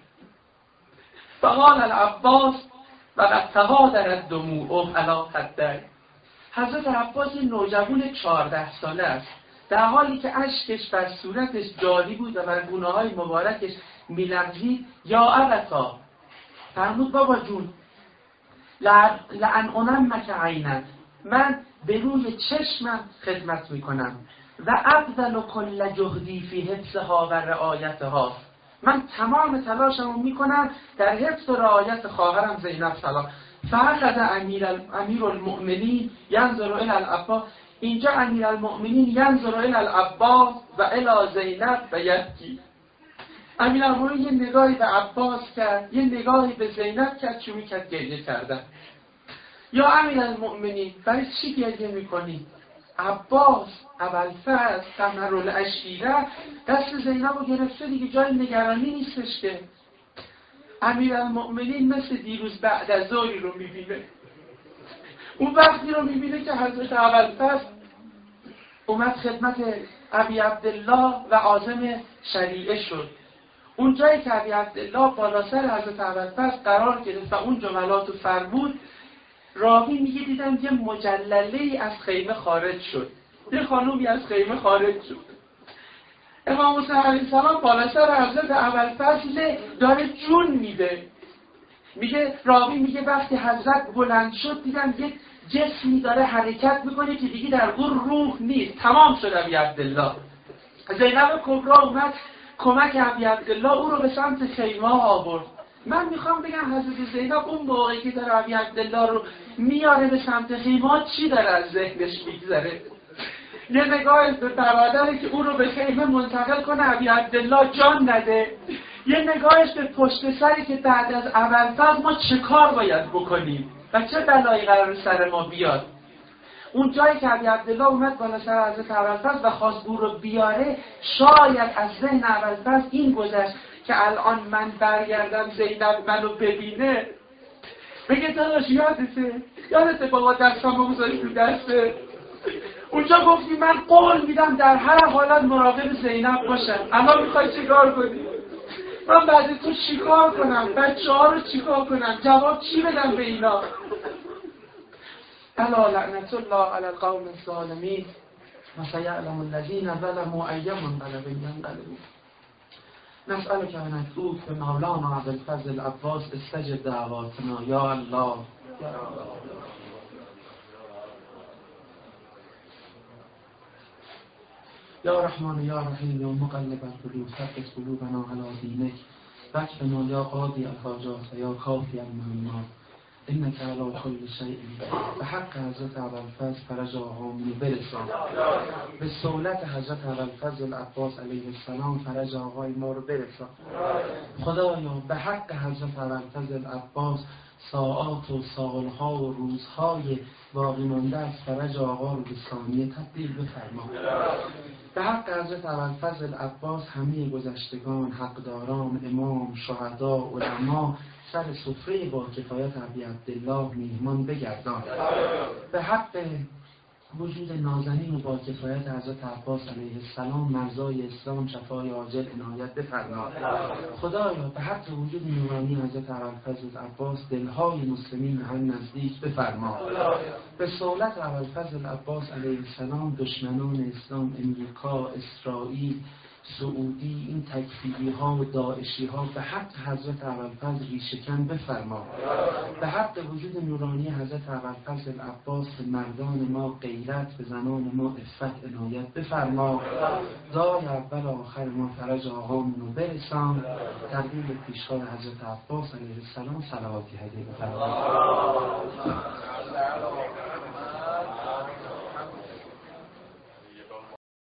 فقال العباس و قد تبادرت دموعه علی خدیه. حضرت عباس نوجوان چهارده ساله است، در حالی که اشکش بر صورتش جاری بود و بر گونه‌های مبارکش می‌لغزید. یا ابتا، فرمود بابا جون، لعن انمک عینک، من به روی چشمم خدمت میکنم. و ابذل کل جهدی فی حفظها و رعایتها، من تمام تلاشمو میکنم در حفظ و رعایت خواهرم زینب سلام. فاخذ امیر امیرالمؤمنین ینظر الی العباس. اینجا امیرالمؤمنین ینظر الی العباس و الی زینب و یبکی. امیرالمؤمنین یه نگاهی به عباس کرد، یه نگاهی به زینب کرد، شروع کرد گریه کردن. یا امیرالمؤمنین برای چی گریه میکنی؟ عباس ابوالفضل قمرالعشیره دست زینب رو گرفته دیگه، جای نگرانی نیستش که. امیرالمؤمنین مثل دیروز بعد از ظهری رو میبینه، اون وقتی رو میبینه که حضرت ابوالفضل اومد خدمت ابی عبدالله و عازم شریعه شد. اون جایی که ابی عبدالله بالا سر حضرت ابوالفضل قرار گرفت و اون جملات رو فرمود، راوی میگه دیدم یه مجلله‌ای از خیمه خارج شد، یه خانومی از خیمه خارج شد. امام حسین علیه السلام بالا سر حضرت ابوالفضل داره جون میده. میگه راوی میگه وقتی حضرت بلند شد دیدم یک جسمی داره حرکت میکنه که دیگه در اون روح نیست. تمام شد ابی عبدالله. زینب کبرا اومد کمک ابی عبدالله، او رو به سمت خیمه آورد. من میخوام بگم حضرت زینب اون موقعی که داره ابی عبدالله رو میاره به سمت خیمه چی داره از ذهنش میگذره؟ یه نگاهش به برادره که او رو به خیمه منتقل کنه ابی عبدالله جان نده، یه نگاهش به پشت سری که بعد از ابوالفضل ما چه کار باید بکنیم و چه بلایی قرار سر ما بیاد. اون جایی که ابی عبدالله اومد بالا سر حضرت ابوالفضل و خواست او رو بیاره، شاید از ذهن ابوالفضل این گذشت که الان من برگردم زینب منو ببینه بگه داداش یادته یادته بابا دستم رو گذاشت تو دسته، اونجا گفتی من قول میدم در هر حالت مراقب زینب باشم، الان میخوای چیکار کنی؟ من بعد تو چیکار کنم؟ بچه ها رو چیکار کنم؟ جواب چی بدم به اینا؟ الا لعنت الله علی القوم الظالمین و سیعلم الذین ظلموا ای منقلب ینقلبون. نسألك ان ندعوك به مولانا ابوالفضل العباس استجب دعواتنا یا الله. یا رحمان یا رحیم یا مقلب القلوب ثبت قلوبنا علی دینک واکفنا یا قاضی الحاجات یا کافی المهمات انک علی کل شیء. به حق حضرت ابوالفضل فرج آقامون برسان، به صولت حضرت ابوالفضل العباس علیه السلام فرج آقای ما رو برسان. خدایا به حق حضرت ابوالفضل العباس ساعات و سالها و روزهای باقی مانده از فرج آقا رو به ثانیه تبدیل بفرما. به حق حضرت ابوالفضل العباس همه گذشتگان، حقداران، امام، شهدا، علما سر سفره با کفایت ابی عبدالله میهمان بگردان. به حق وجود نازنین و با کفایت حضرت عباس علیه السلام مرزای اسلام شفای عاجل عنایت بفرما. خدایا به حق وجود نورانی حضرت ابوالفضل العباس دلهای مسلمین هم نزدیک بفرما. به صولت ابوالفضل العباس علیه السلام دشمنان اسلام، امریکا، اسرائیل، سعودی، این تکفیری ها و داعشی ها به حق حضرت ابوالفضل ریشه‌کن بفرما. به حق وجود نورانی حضرت ابوالفضل العباس به مردان ما غیرت، به زنان ما عفت عنایت بفرما. دای اول آخر ما فرج آقامون رو برسان. تقدیم پیشکار حضرت عباس علیه السلام صلواتی هدیه بفرما.